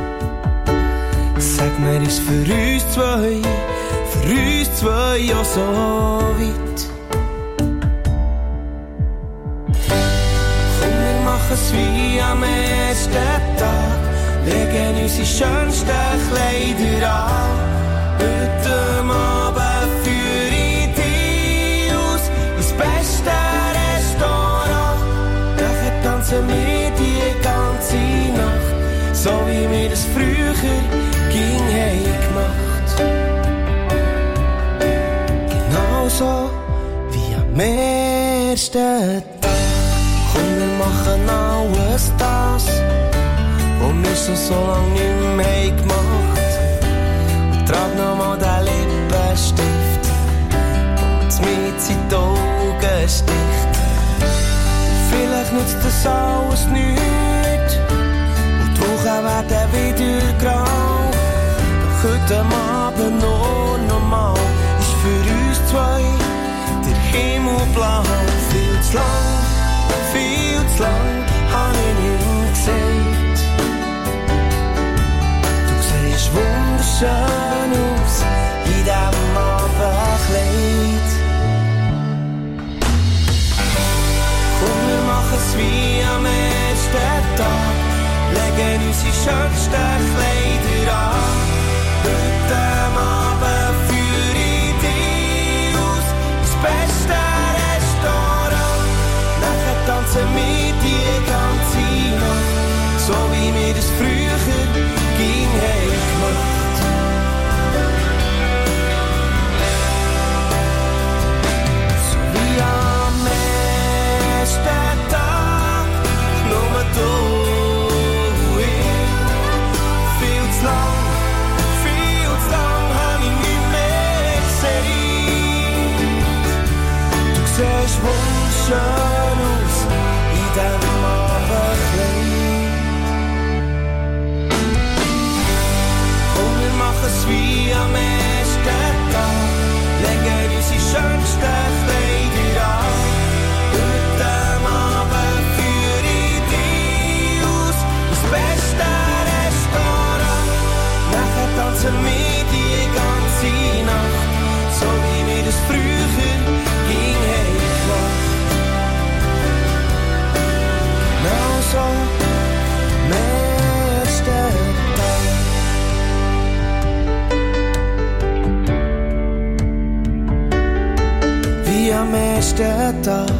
Sag mir, ist für uns zwei ja so weit. Komm, wir machen's wie am ersten Tag, legen unsere schönsten Kleider an. Heute Abend führe ich dich aus ins beste Restaurant. Nachher tanzen wir die ganze Nacht, so wie wir es früher ging gemacht. Genauso wie am ersten Tag. Komm, wir machen alles das, was wir so lange nicht mehr gemacht. Und trag nochmal den Lippenstift, und mit in die Augen sticht. Vielleicht nützt das alles nichts, und die Wochen werden wieder grau. Heute Abend nur normal ist für uns zwei der Himmel blau. Viel zu lang hab ich nicht mehr gesagt. Du siehst wunderschön aus in diesem Abendkleid. Komm, wir machen's wie am ersten Tag, legen unsere schönsten Kleider an. Heute Abend führe ich dich aus ins beste Restaurant. Nachher tanzen wir die ganze Nacht, so wie wir es früher ging gemacht. So wie am ersten Tag, nur du. Viel zu lang hab ich nicht mehr gesehen. Du siehst wunderschön aus in diesem Abendkleid. Und wir machen's wie am ersten Tag, legen unsere schönsten Kleider an. Heute Abend führe ich dich aus ins beste Restaurant. Nachher tanzen wir die ganze Nacht, so wie wir es früher ging gemacht. Genau so am ersten Tag. Wie am ersten Tag.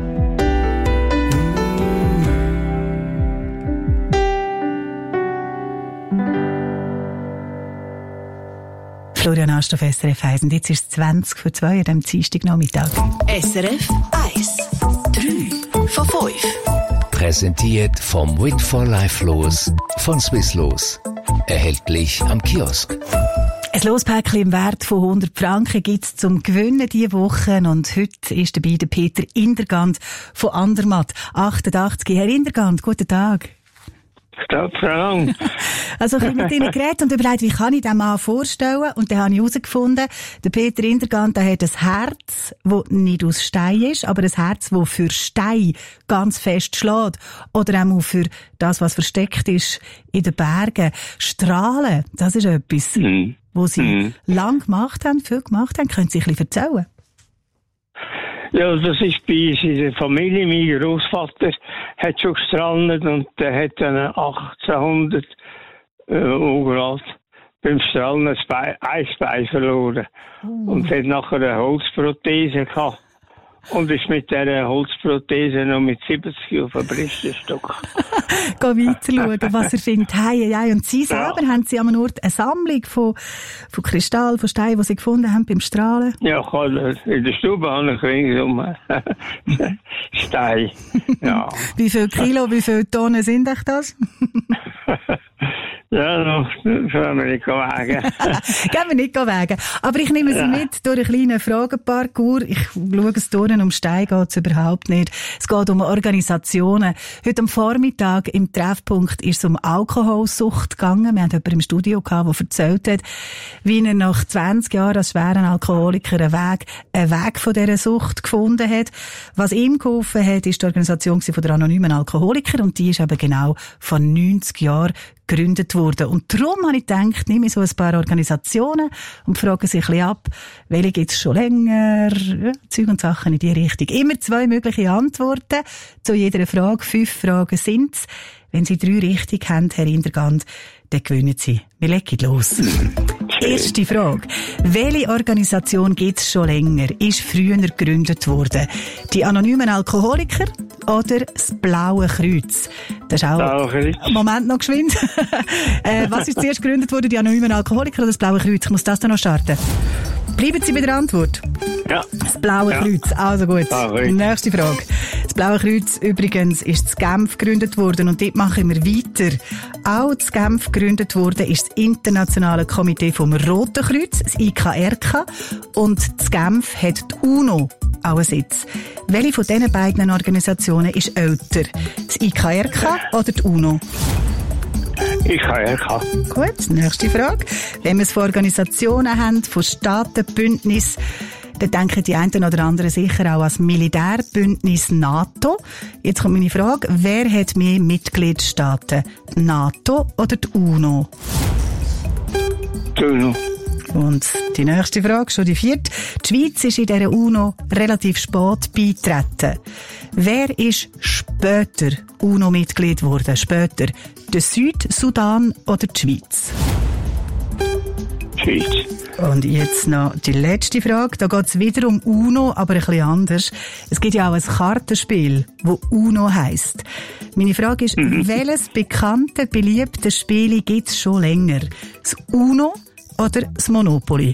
Florian Astorf, SRF 1. Und jetzt ist es 20 vor 2 an diesem Dienstagnachmittag. SRF 1. 3 von 5. Präsentiert vom Wit for Life Los von Swisslos. Erhältlich am Kiosk. Ein Lospäckchen im Wert von 100 Franken gibt es zum Gewinnen diese Woche. Und heute ist dabei der Peter Indergand von Andermatt, 88. Herr Indergand, guten Tag. Also ich habe mit Ihnen geredet und überlegt, wie kann ich den Mann vorstellen? Und dann habe ich herausgefunden, der Peter Indergand, der hat ein Herz, das nicht aus Stein ist, aber ein Herz, das für Stein ganz fest schlägt. Oder auch für das, was versteckt ist in den Bergen. Strahlen, das ist etwas, was Sie lang gemacht haben, viel gemacht haben. Können Sie ein bisschen erzählen? Ja, das ist bei uns in der Familie. Mein Großvater hat schon gestrandet und der hat dann 1800 Grad beim Stranden ein Bein verloren. Und hat nachher eine Holzprothese gehabt. Und ist mit dieser Holzprothese noch mit 70 auf den Bristenstock. weiter schauen, was er findet. Hey. Und Sie selber, haben Sie an einem Ort eine Sammlung von Kristall, von Steinen, die Sie gefunden haben beim Strahlen? Ja, in der Stube habe ich ringsum Steine. Ja. Wie viel Kilo, wie viele Tonnen sind euch das? Ja, noch können wir nicht wägen. Gehen wir nicht wägen. Aber ich nehme Sie mit durch einen kleinen Fragenparcours. Ich schaue es durch, um Stein geht es überhaupt nicht. Es geht um Organisationen. Heute am Vormittag im Treffpunkt ist es um Alkoholsucht gegangen. Wir haben jemanden im Studio gehabt, der erzählt hat, wie er nach 20 Jahren als schweren Alkoholiker einen Weg von dieser Sucht gefunden hat. Was ihm geholfen hat, ist die Organisation von der anonymen Alkoholiker, und die ist eben genau vor 90 Jahren gegründet worden. Und darum habe ich gedacht, nehme ich so ein paar Organisationen und frage sich ein bisschen ab, welche gibt es schon länger, Zeug und Sachen in die Richtung. Immer 2 mögliche Antworten zu jeder Frage. 5 Fragen sind es. Wenn Sie 3 richtig haben, Herr Indergand, dann gewinnen Sie. Wir legen los. Erste Frage. Welche Organisation gibt es schon länger? Ist früher gegründet worden? Die anonymen Alkoholiker oder das Blaue Kreuz? Das ist auch... Moment noch geschwind. Was ist zuerst gegründet worden? Die anonymen Alkoholiker oder das Blaue Kreuz? Ich muss das dann noch starten. Bleiben Sie bei der Antwort? Ja. Das Blaue Kreuz. Also gut. Nächste Frage. Das Blaue Kreuz übrigens ist in Genf gegründet worden, und dort machen wir weiter. Auch in Genf gegründet worden ist das Internationale Komitee vom Roten Kreuz, das IKRK, und in Genf hat die UNO auch einen Sitz. Welche von diesen beiden Organisationen ist älter? Das IKRK oder die UNO? IKRK. Gut, nächste Frage. Wenn wir es von Organisationen haben, von Staaten, Bündnis, dann denken die einen oder anderen sicher auch als Militärbündnis NATO. Jetzt kommt meine Frage, wer hat mehr Mitgliedstaaten? NATO oder die UNO? Die UNO. Und die nächste Frage, schon die 4. Die Schweiz ist in dieser UNO relativ spät beigetreten. Wer ist später UNO-Mitglied geworden? Später der Südsudan oder die Schweiz? Schweiz. Und jetzt noch die letzte Frage. Da geht es wieder um UNO, aber ein bisschen anders. Es gibt ja auch ein Kartenspiel, das UNO heisst. Meine Frage ist, welches bekannte, beliebte Spiel gibt es schon länger? Das UNO oder das Monopoly?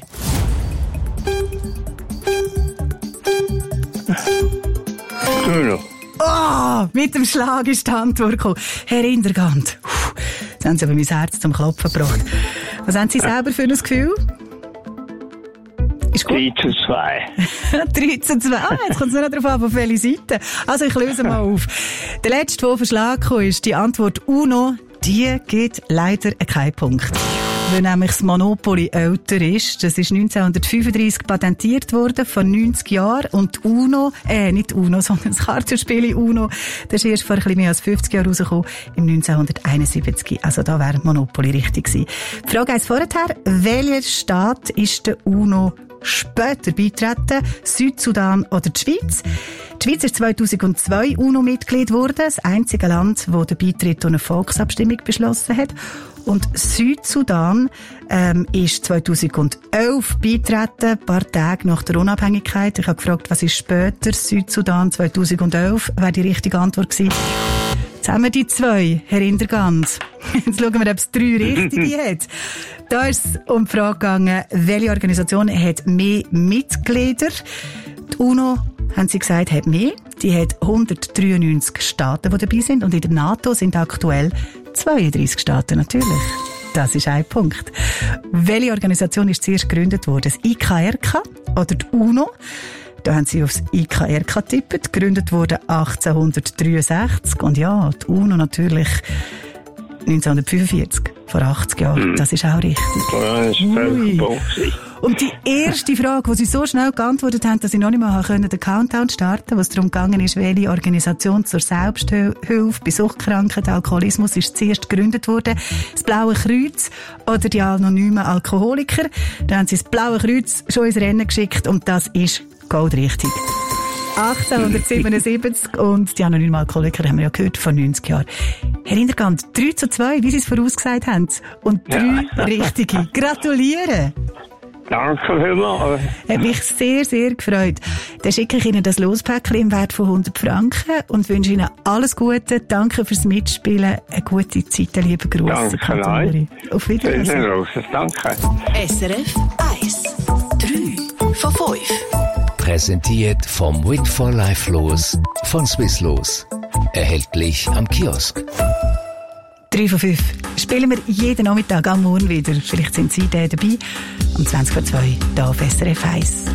UNO. Oh, mit dem Schlag ist die Antwort gekommen. Herr Indergand, jetzt haben Sie aber mein Herz zum Klopfen gebracht. Was haben Sie selber für ein Gefühl? Ist gut? 3:2. 3:2. Ah, jetzt kommt es noch darauf an, auf welche Seite. Also ich löse mal auf. Der letzte, der Verschlag gekommen ist, die Antwort UNO, die gibt leider keinen Punkt. Weil nämlich das Monopoly älter ist. Das ist 1935 patentiert worden, vor 90 Jahren. Und die UNO, nicht UNO, sondern das Kartenspiel UNO, das ist erst vor ein bisschen mehr als 50 Jahren rausgekommen, im 1971. Also da wäre Monopoly richtig gewesen. Die Frage heisst vorher, welcher Staat ist der UNO später beitreten? Südsudan oder die Schweiz? Die Schweiz ist 2002 UNO-Mitglied geworden, das einzige Land, das den Beitritt durch eine Volksabstimmung beschlossen hat. Und Südsudan ist 2011 beitreten, ein paar Tage nach der Unabhängigkeit. Ich habe gefragt, was ist später? Südsudan 2011 wäre die richtige Antwort gewesen. Jetzt haben wir die 2, Herr Indergand. Jetzt schauen wir, ob es 3 richtige hat. Da ist es um die Frage gegangen, welche Organisation hat mehr Mitglieder? Die UNO, haben Sie gesagt, hat mehr. Die hat 193 Staaten, die dabei sind. Und in der NATO sind aktuell 32 Staaten natürlich. Das ist ein Punkt. Welche Organisation ist zuerst gegründet worden? Das IKRK oder die UNO? Da haben Sie aufs IKRK getippt. Gegründet wurde 1863. Und ja, die UNO natürlich 1945. Vor 80 Jahren. Das ist auch richtig. Ja, das ist völlig Punkt. Und die erste Frage, die Sie so schnell geantwortet haben, dass Sie noch nicht mal den Countdown starten konnten, was darum gegangen ist, welche Organisation zur Selbsthilfe bei Suchtkrankheit, Alkoholismus ist zuerst gegründet worden. Das Blaue Kreuz oder die anonymen Alkoholiker. Da haben Sie das Blaue Kreuz schon ins Rennen geschickt und das ist goldrichtig. 1877 und die anonymen Alkoholiker haben wir ja gehört, vor 90 Jahren. Herr Indergand, 3:2, wie Sie es vorausgesagt haben. Und 3 richtige. Gratuliere! Danke vielmals. Hat mich sehr, sehr gefreut. Dann schicke ich Ihnen das Lospäckchen im Wert von 100 Franken und wünsche Ihnen alles Gute. Danke fürs Mitspielen. Eine gute Zeit, lieber Gruß. Danke, auf Wiedersehen. Danke. SRF 1. 3 von 5. Präsentiert vom Wit for Life Los von Swisslos. Erhältlich am Kiosk. 3 von 5. Spielen wir jeden Nachmittag am Morgen wieder. Vielleicht sind Sie da dabei. Um 20:02 hier auf SRF 1.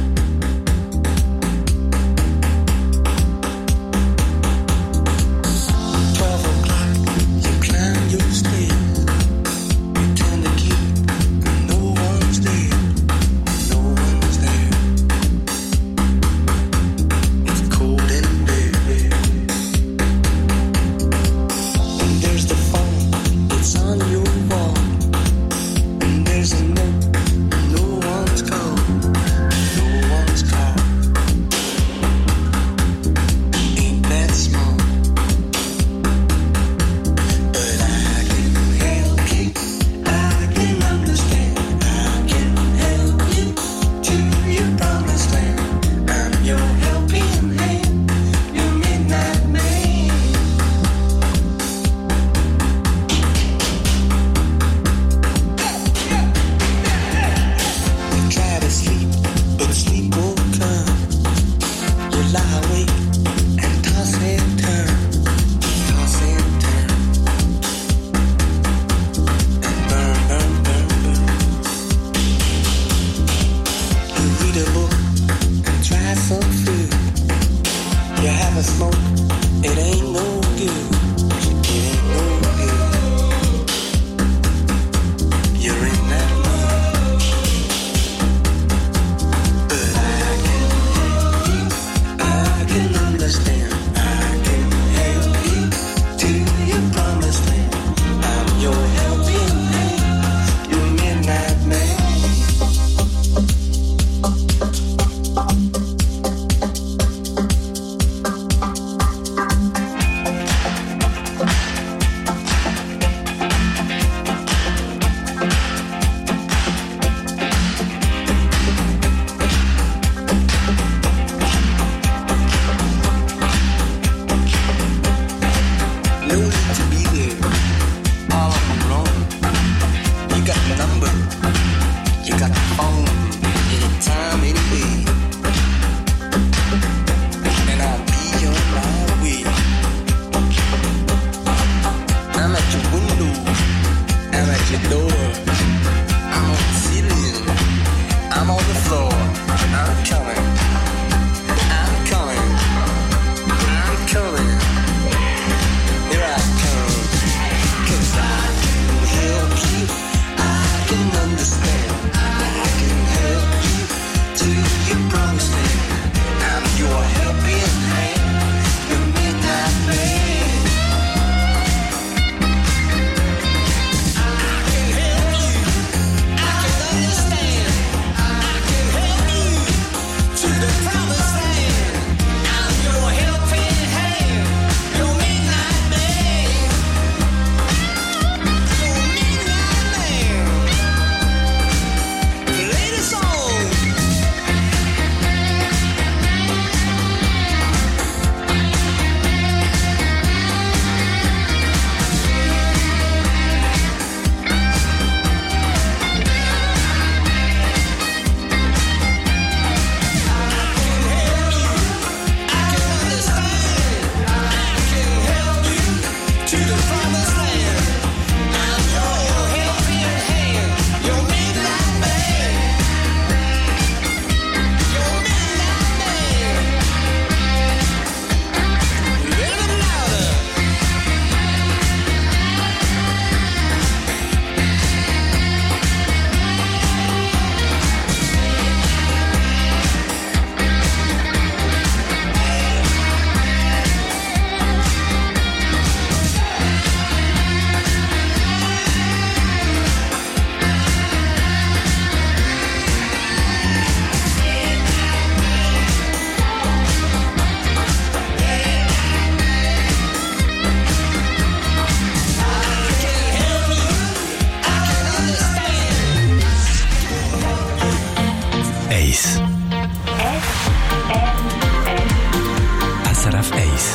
Ice.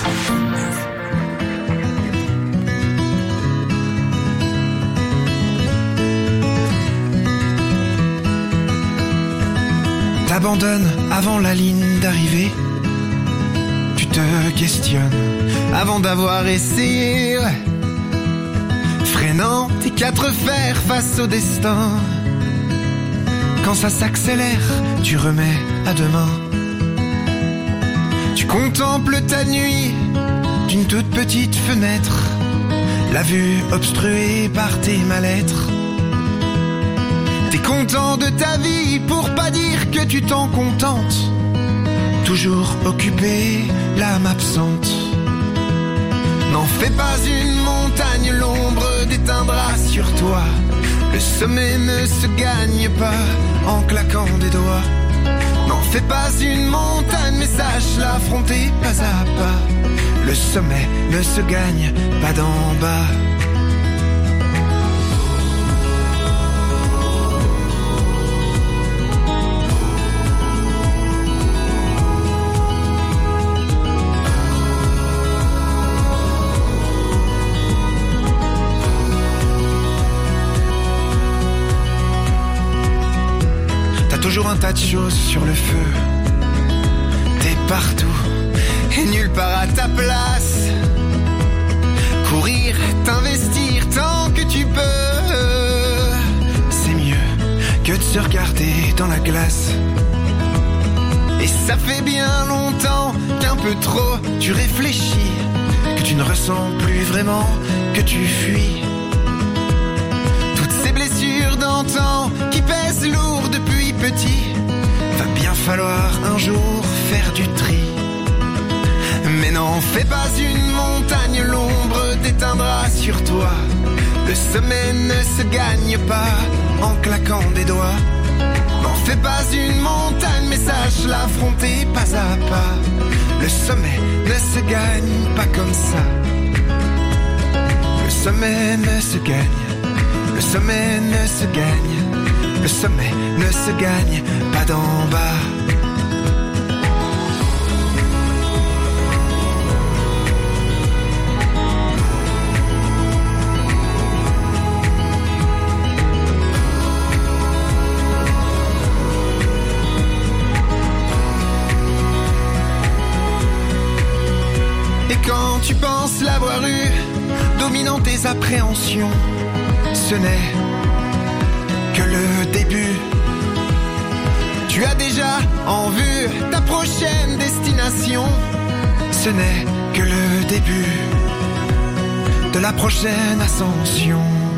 T'abandonnes avant la ligne d'arrivée. Tu te questionnes avant d'avoir essayé. Freinant tes 4 fers face au destin. Quand ça s'accélère, tu remets à demain. Tu contemples ta nuit d'une toute petite fenêtre, la vue obstruée par tes mal-être. T'es content de ta vie pour pas dire que tu t'en contentes. Toujours occupé, l'âme absente. N'en fais pas une montagne, l'ombre déteindra sur toi. Le sommet ne se gagne pas en claquant des doigts. N'en fais pas une montagne, mais sache l'affronter pas à pas. Le sommet ne se gagne pas d'en bas. Toujours un tas de choses sur le feu. T'es partout et nulle part à ta place. Courir, t'investir tant que tu peux. C'est mieux que de se regarder dans la glace. Et ça fait bien longtemps qu'un peu trop tu réfléchis, que tu ne ressens plus vraiment, que tu fuis. Toutes ces blessures d'antan qui pèsent lourd depuis petit, va bien falloir un jour faire du tri. Mais n'en fais pas une montagne, l'ombre déteindra sur toi. Le sommet ne se gagne pas en claquant des doigts. N'en fais pas une montagne, mais sache l'affronter pas à pas. Le sommet ne se gagne pas comme ça. Le sommet ne se gagne. Le sommet ne se gagne. Le sommet ne se gagne pas d'en bas. Et quand tu penses l'avoir eu, dominant tes appréhensions, ce n'est que le début. Tu as déjà en vue ta prochaine destination. Ce n'est que le début de la prochaine ascension.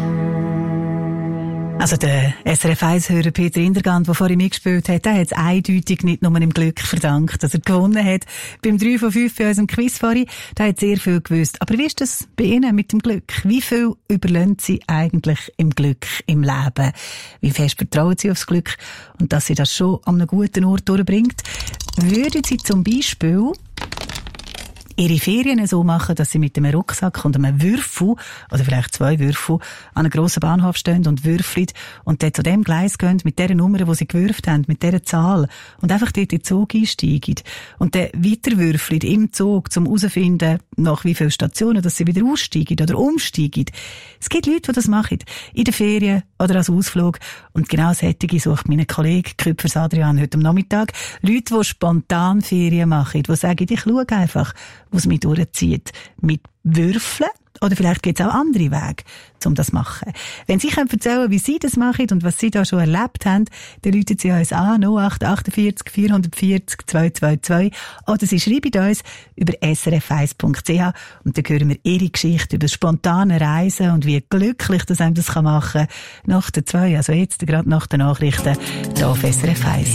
Also der SRF 1-Hörer Peter Indergand, der vorhin mitgespielt hat, der hat es eindeutig nicht nur im Glück verdankt, dass er gewonnen hat. Beim 3 von 5 bei unserem Quiz vorhin, der hat sehr viel gewusst. Aber wie ist das bei Ihnen mit dem Glück? Wie viel überlassen Sie eigentlich im Glück, im Leben? Wie fest vertrauen Sie aufs Glück und dass Sie das schon an einem guten Ort durchbringt? Würden Sie zum Beispiel Ihre Ferien so machen, dass Sie mit einem Rucksack und einem Würfel, oder vielleicht 2 Würfel, an einem grossen Bahnhof stehen und würfeln und dann zu dem Gleis gehen, mit der Nummer, die Sie gewürft haben, mit dieser Zahl, und einfach dort in den Zug einsteigen und dann weiter würfeln im Zug, um herauszufinden, nach wie vielen Stationen, dass Sie wieder aussteigen oder umsteigen. Es gibt Leute, die das machen, in den Ferien oder als Ausflug, und genau solche sucht mein Kollege Küpfers Adrian heute am Nachmittag. Leute, die spontan Ferien machen, die sagen, ich schaue einfach, was mich durchzieht, mit Würfeln. Oder vielleicht gibt es auch andere Wege, um das zu machen. Wenn Sie erzählen können, wie Sie das machen und was Sie da schon erlebt haben, dann rufen Sie uns an 0848 440 222 oder Sie schreiben uns über srf1.ch und dann hören wir Ihre Geschichte über spontane Reisen und wie glücklich das einem das machen kann. Nach der 2, also jetzt gerade nach den Nachrichten, hier auf SRF 1.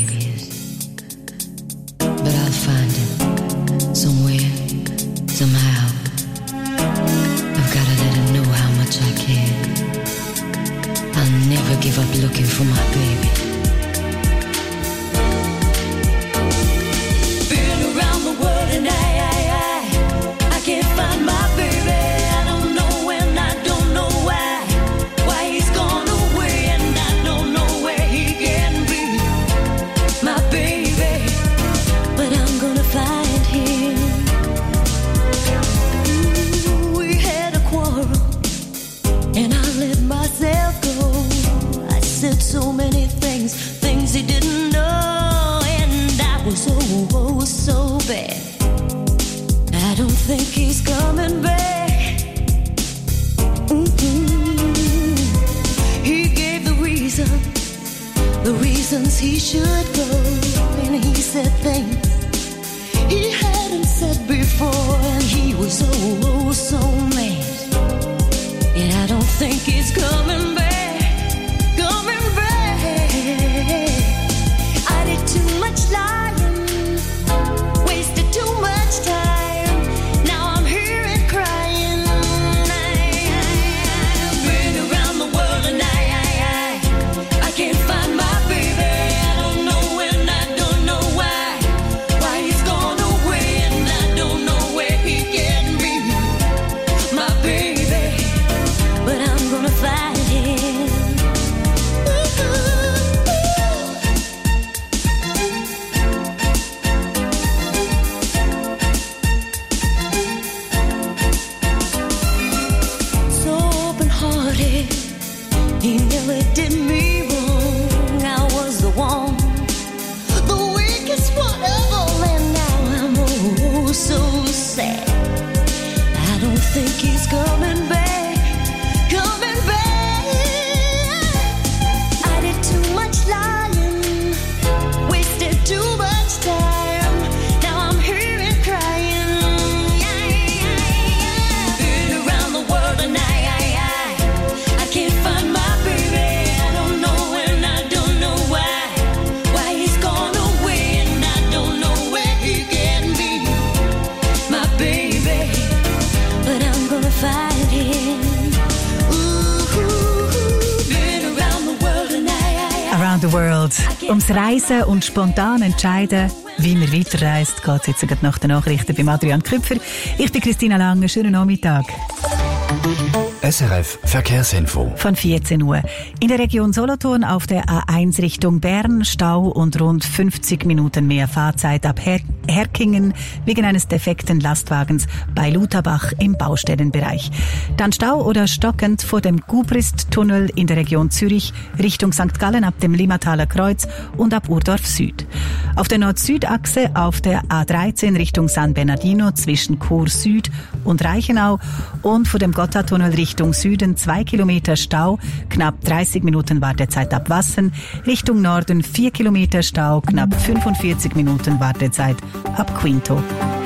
But I'll find it somewhere, somehow. I've gotta let him know how much I care. I'll never give up looking for my baby. Been around the world and I can't find my baby. I don't know when, I don't know why he's gone away and I don't know where he can be. bad. I don't think he's coming back. He gave the reasons he should go, and he said things he hadn't said before, and he was oh so mad. And I don't think he's coming back, coming back. I did too much lying, wasted too much time. Now I'm here and crying. I've been around the world and I can't find my baby. I don't know when, I don't know why he's gone away, and I don't know where he can be, my baby. But I'm gonna find him. So open-hearted, he never did me wrong. I was the one, the weakest one of all, and now I'm oh so sad. I don't think he's coming back, coming back. I did too much lying, wasted too much time. Now I'm here and crying. Been around the world and I can't find my baby. I don't know when, I don't know why he's gone away, and I don't know where he can be, my baby. But I'm gonna find him. Been around the world and Around the World. Ums Reisen und spontan entscheiden, wie man weiterreist, geht es jetzt gerade nach den Nachrichten bei Adrian Küpfer. Ich bin Christina Lange. Schönen Nachmittag. SRF Verkehrsinfo. Von 14 Uhr. In der Region Solothurn auf der A1 Richtung Bern Stau und rund 50 Minuten mehr Fahrzeit ab Herkingen wegen eines defekten Lastwagens bei Lutherbach im Baustellenbereich. Dann Stau oder stockend vor dem Gubrist-Tunnel in der Region Zürich Richtung St. Gallen ab dem Limmataler Kreuz und ab Urdorf Süd. Auf der Nord-Süd-Achse auf der A13 Richtung San Bernardino zwischen Chur Süd und Reichenau und vor dem Gotthardtunnel Richtung Süden 2 Kilometer Stau, knapp 30 Minuten Wartezeit ab Wassen. Richtung Norden 4 Kilometer Stau, knapp 45 Minuten Wartezeit ab Quinto.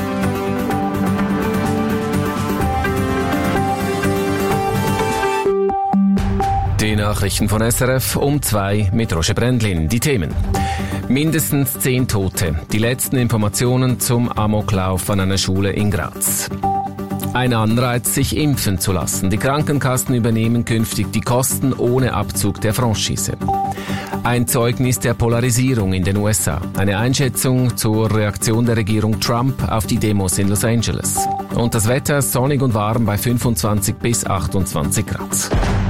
Die Nachrichten von SRF um 2 mit Roger Brändlin. Die Themen: mindestens 10 Tote. Die letzten Informationen zum Amoklauf an einer Schule in Graz. Ein Anreiz, sich impfen zu lassen. Die Krankenkassen übernehmen künftig die Kosten ohne Abzug der Franchise. Ein Zeugnis der Polarisierung in den USA. Eine Einschätzung zur Reaktion der Regierung Trump auf die Demos in Los Angeles. Und das Wetter sonnig und warm bei 25 bis 28 Grad.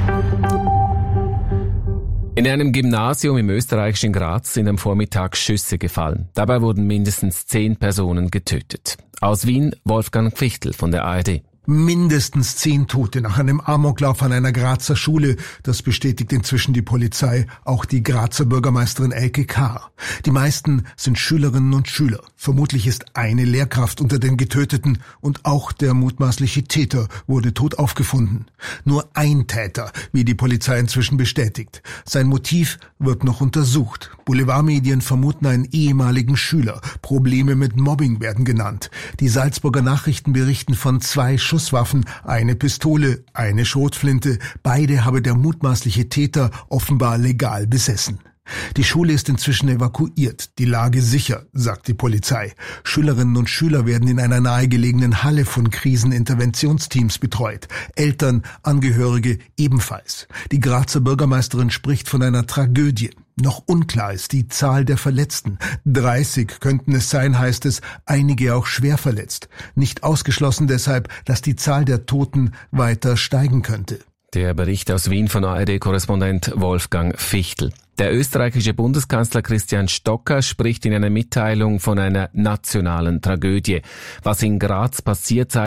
In einem Gymnasium im österreichischen Graz sind am Vormittag Schüsse gefallen. Dabei wurden mindestens 10 Personen getötet. Aus Wien Wolfgang Pfichtel von der ARD. Mindestens 10 Tote nach einem Amoklauf an einer Grazer Schule. Das bestätigt inzwischen die Polizei, auch die Grazer Bürgermeisterin Elke K. Die meisten sind Schülerinnen und Schüler. Vermutlich ist eine Lehrkraft unter den Getöteten und auch der mutmaßliche Täter wurde tot aufgefunden. Nur ein Täter, wie die Polizei inzwischen bestätigt. Sein Motiv wird noch untersucht. Boulevardmedien vermuten einen ehemaligen Schüler. Probleme mit Mobbing werden genannt. Die Salzburger Nachrichten berichten von 2 Schusswaffen, eine Pistole, eine Schrotflinte. Beide habe der mutmaßliche Täter offenbar legal besessen. Die Schule ist inzwischen evakuiert, die Lage sicher, sagt die Polizei. Schülerinnen und Schüler werden in einer nahegelegenen Halle von Kriseninterventionsteams betreut. Eltern, Angehörige ebenfalls. Die Grazer Bürgermeisterin spricht von einer Tragödie. Noch unklar ist die Zahl der Verletzten. 30 könnten es sein, heißt es, einige auch schwer verletzt. Nicht ausgeschlossen deshalb, dass die Zahl der Toten weiter steigen könnte. Der Bericht aus Wien von ARD-Korrespondent Wolfgang Fichtel. Der österreichische Bundeskanzler Christian Stocker spricht in einer Mitteilung von einer nationalen Tragödie. Was in Graz passiert sei,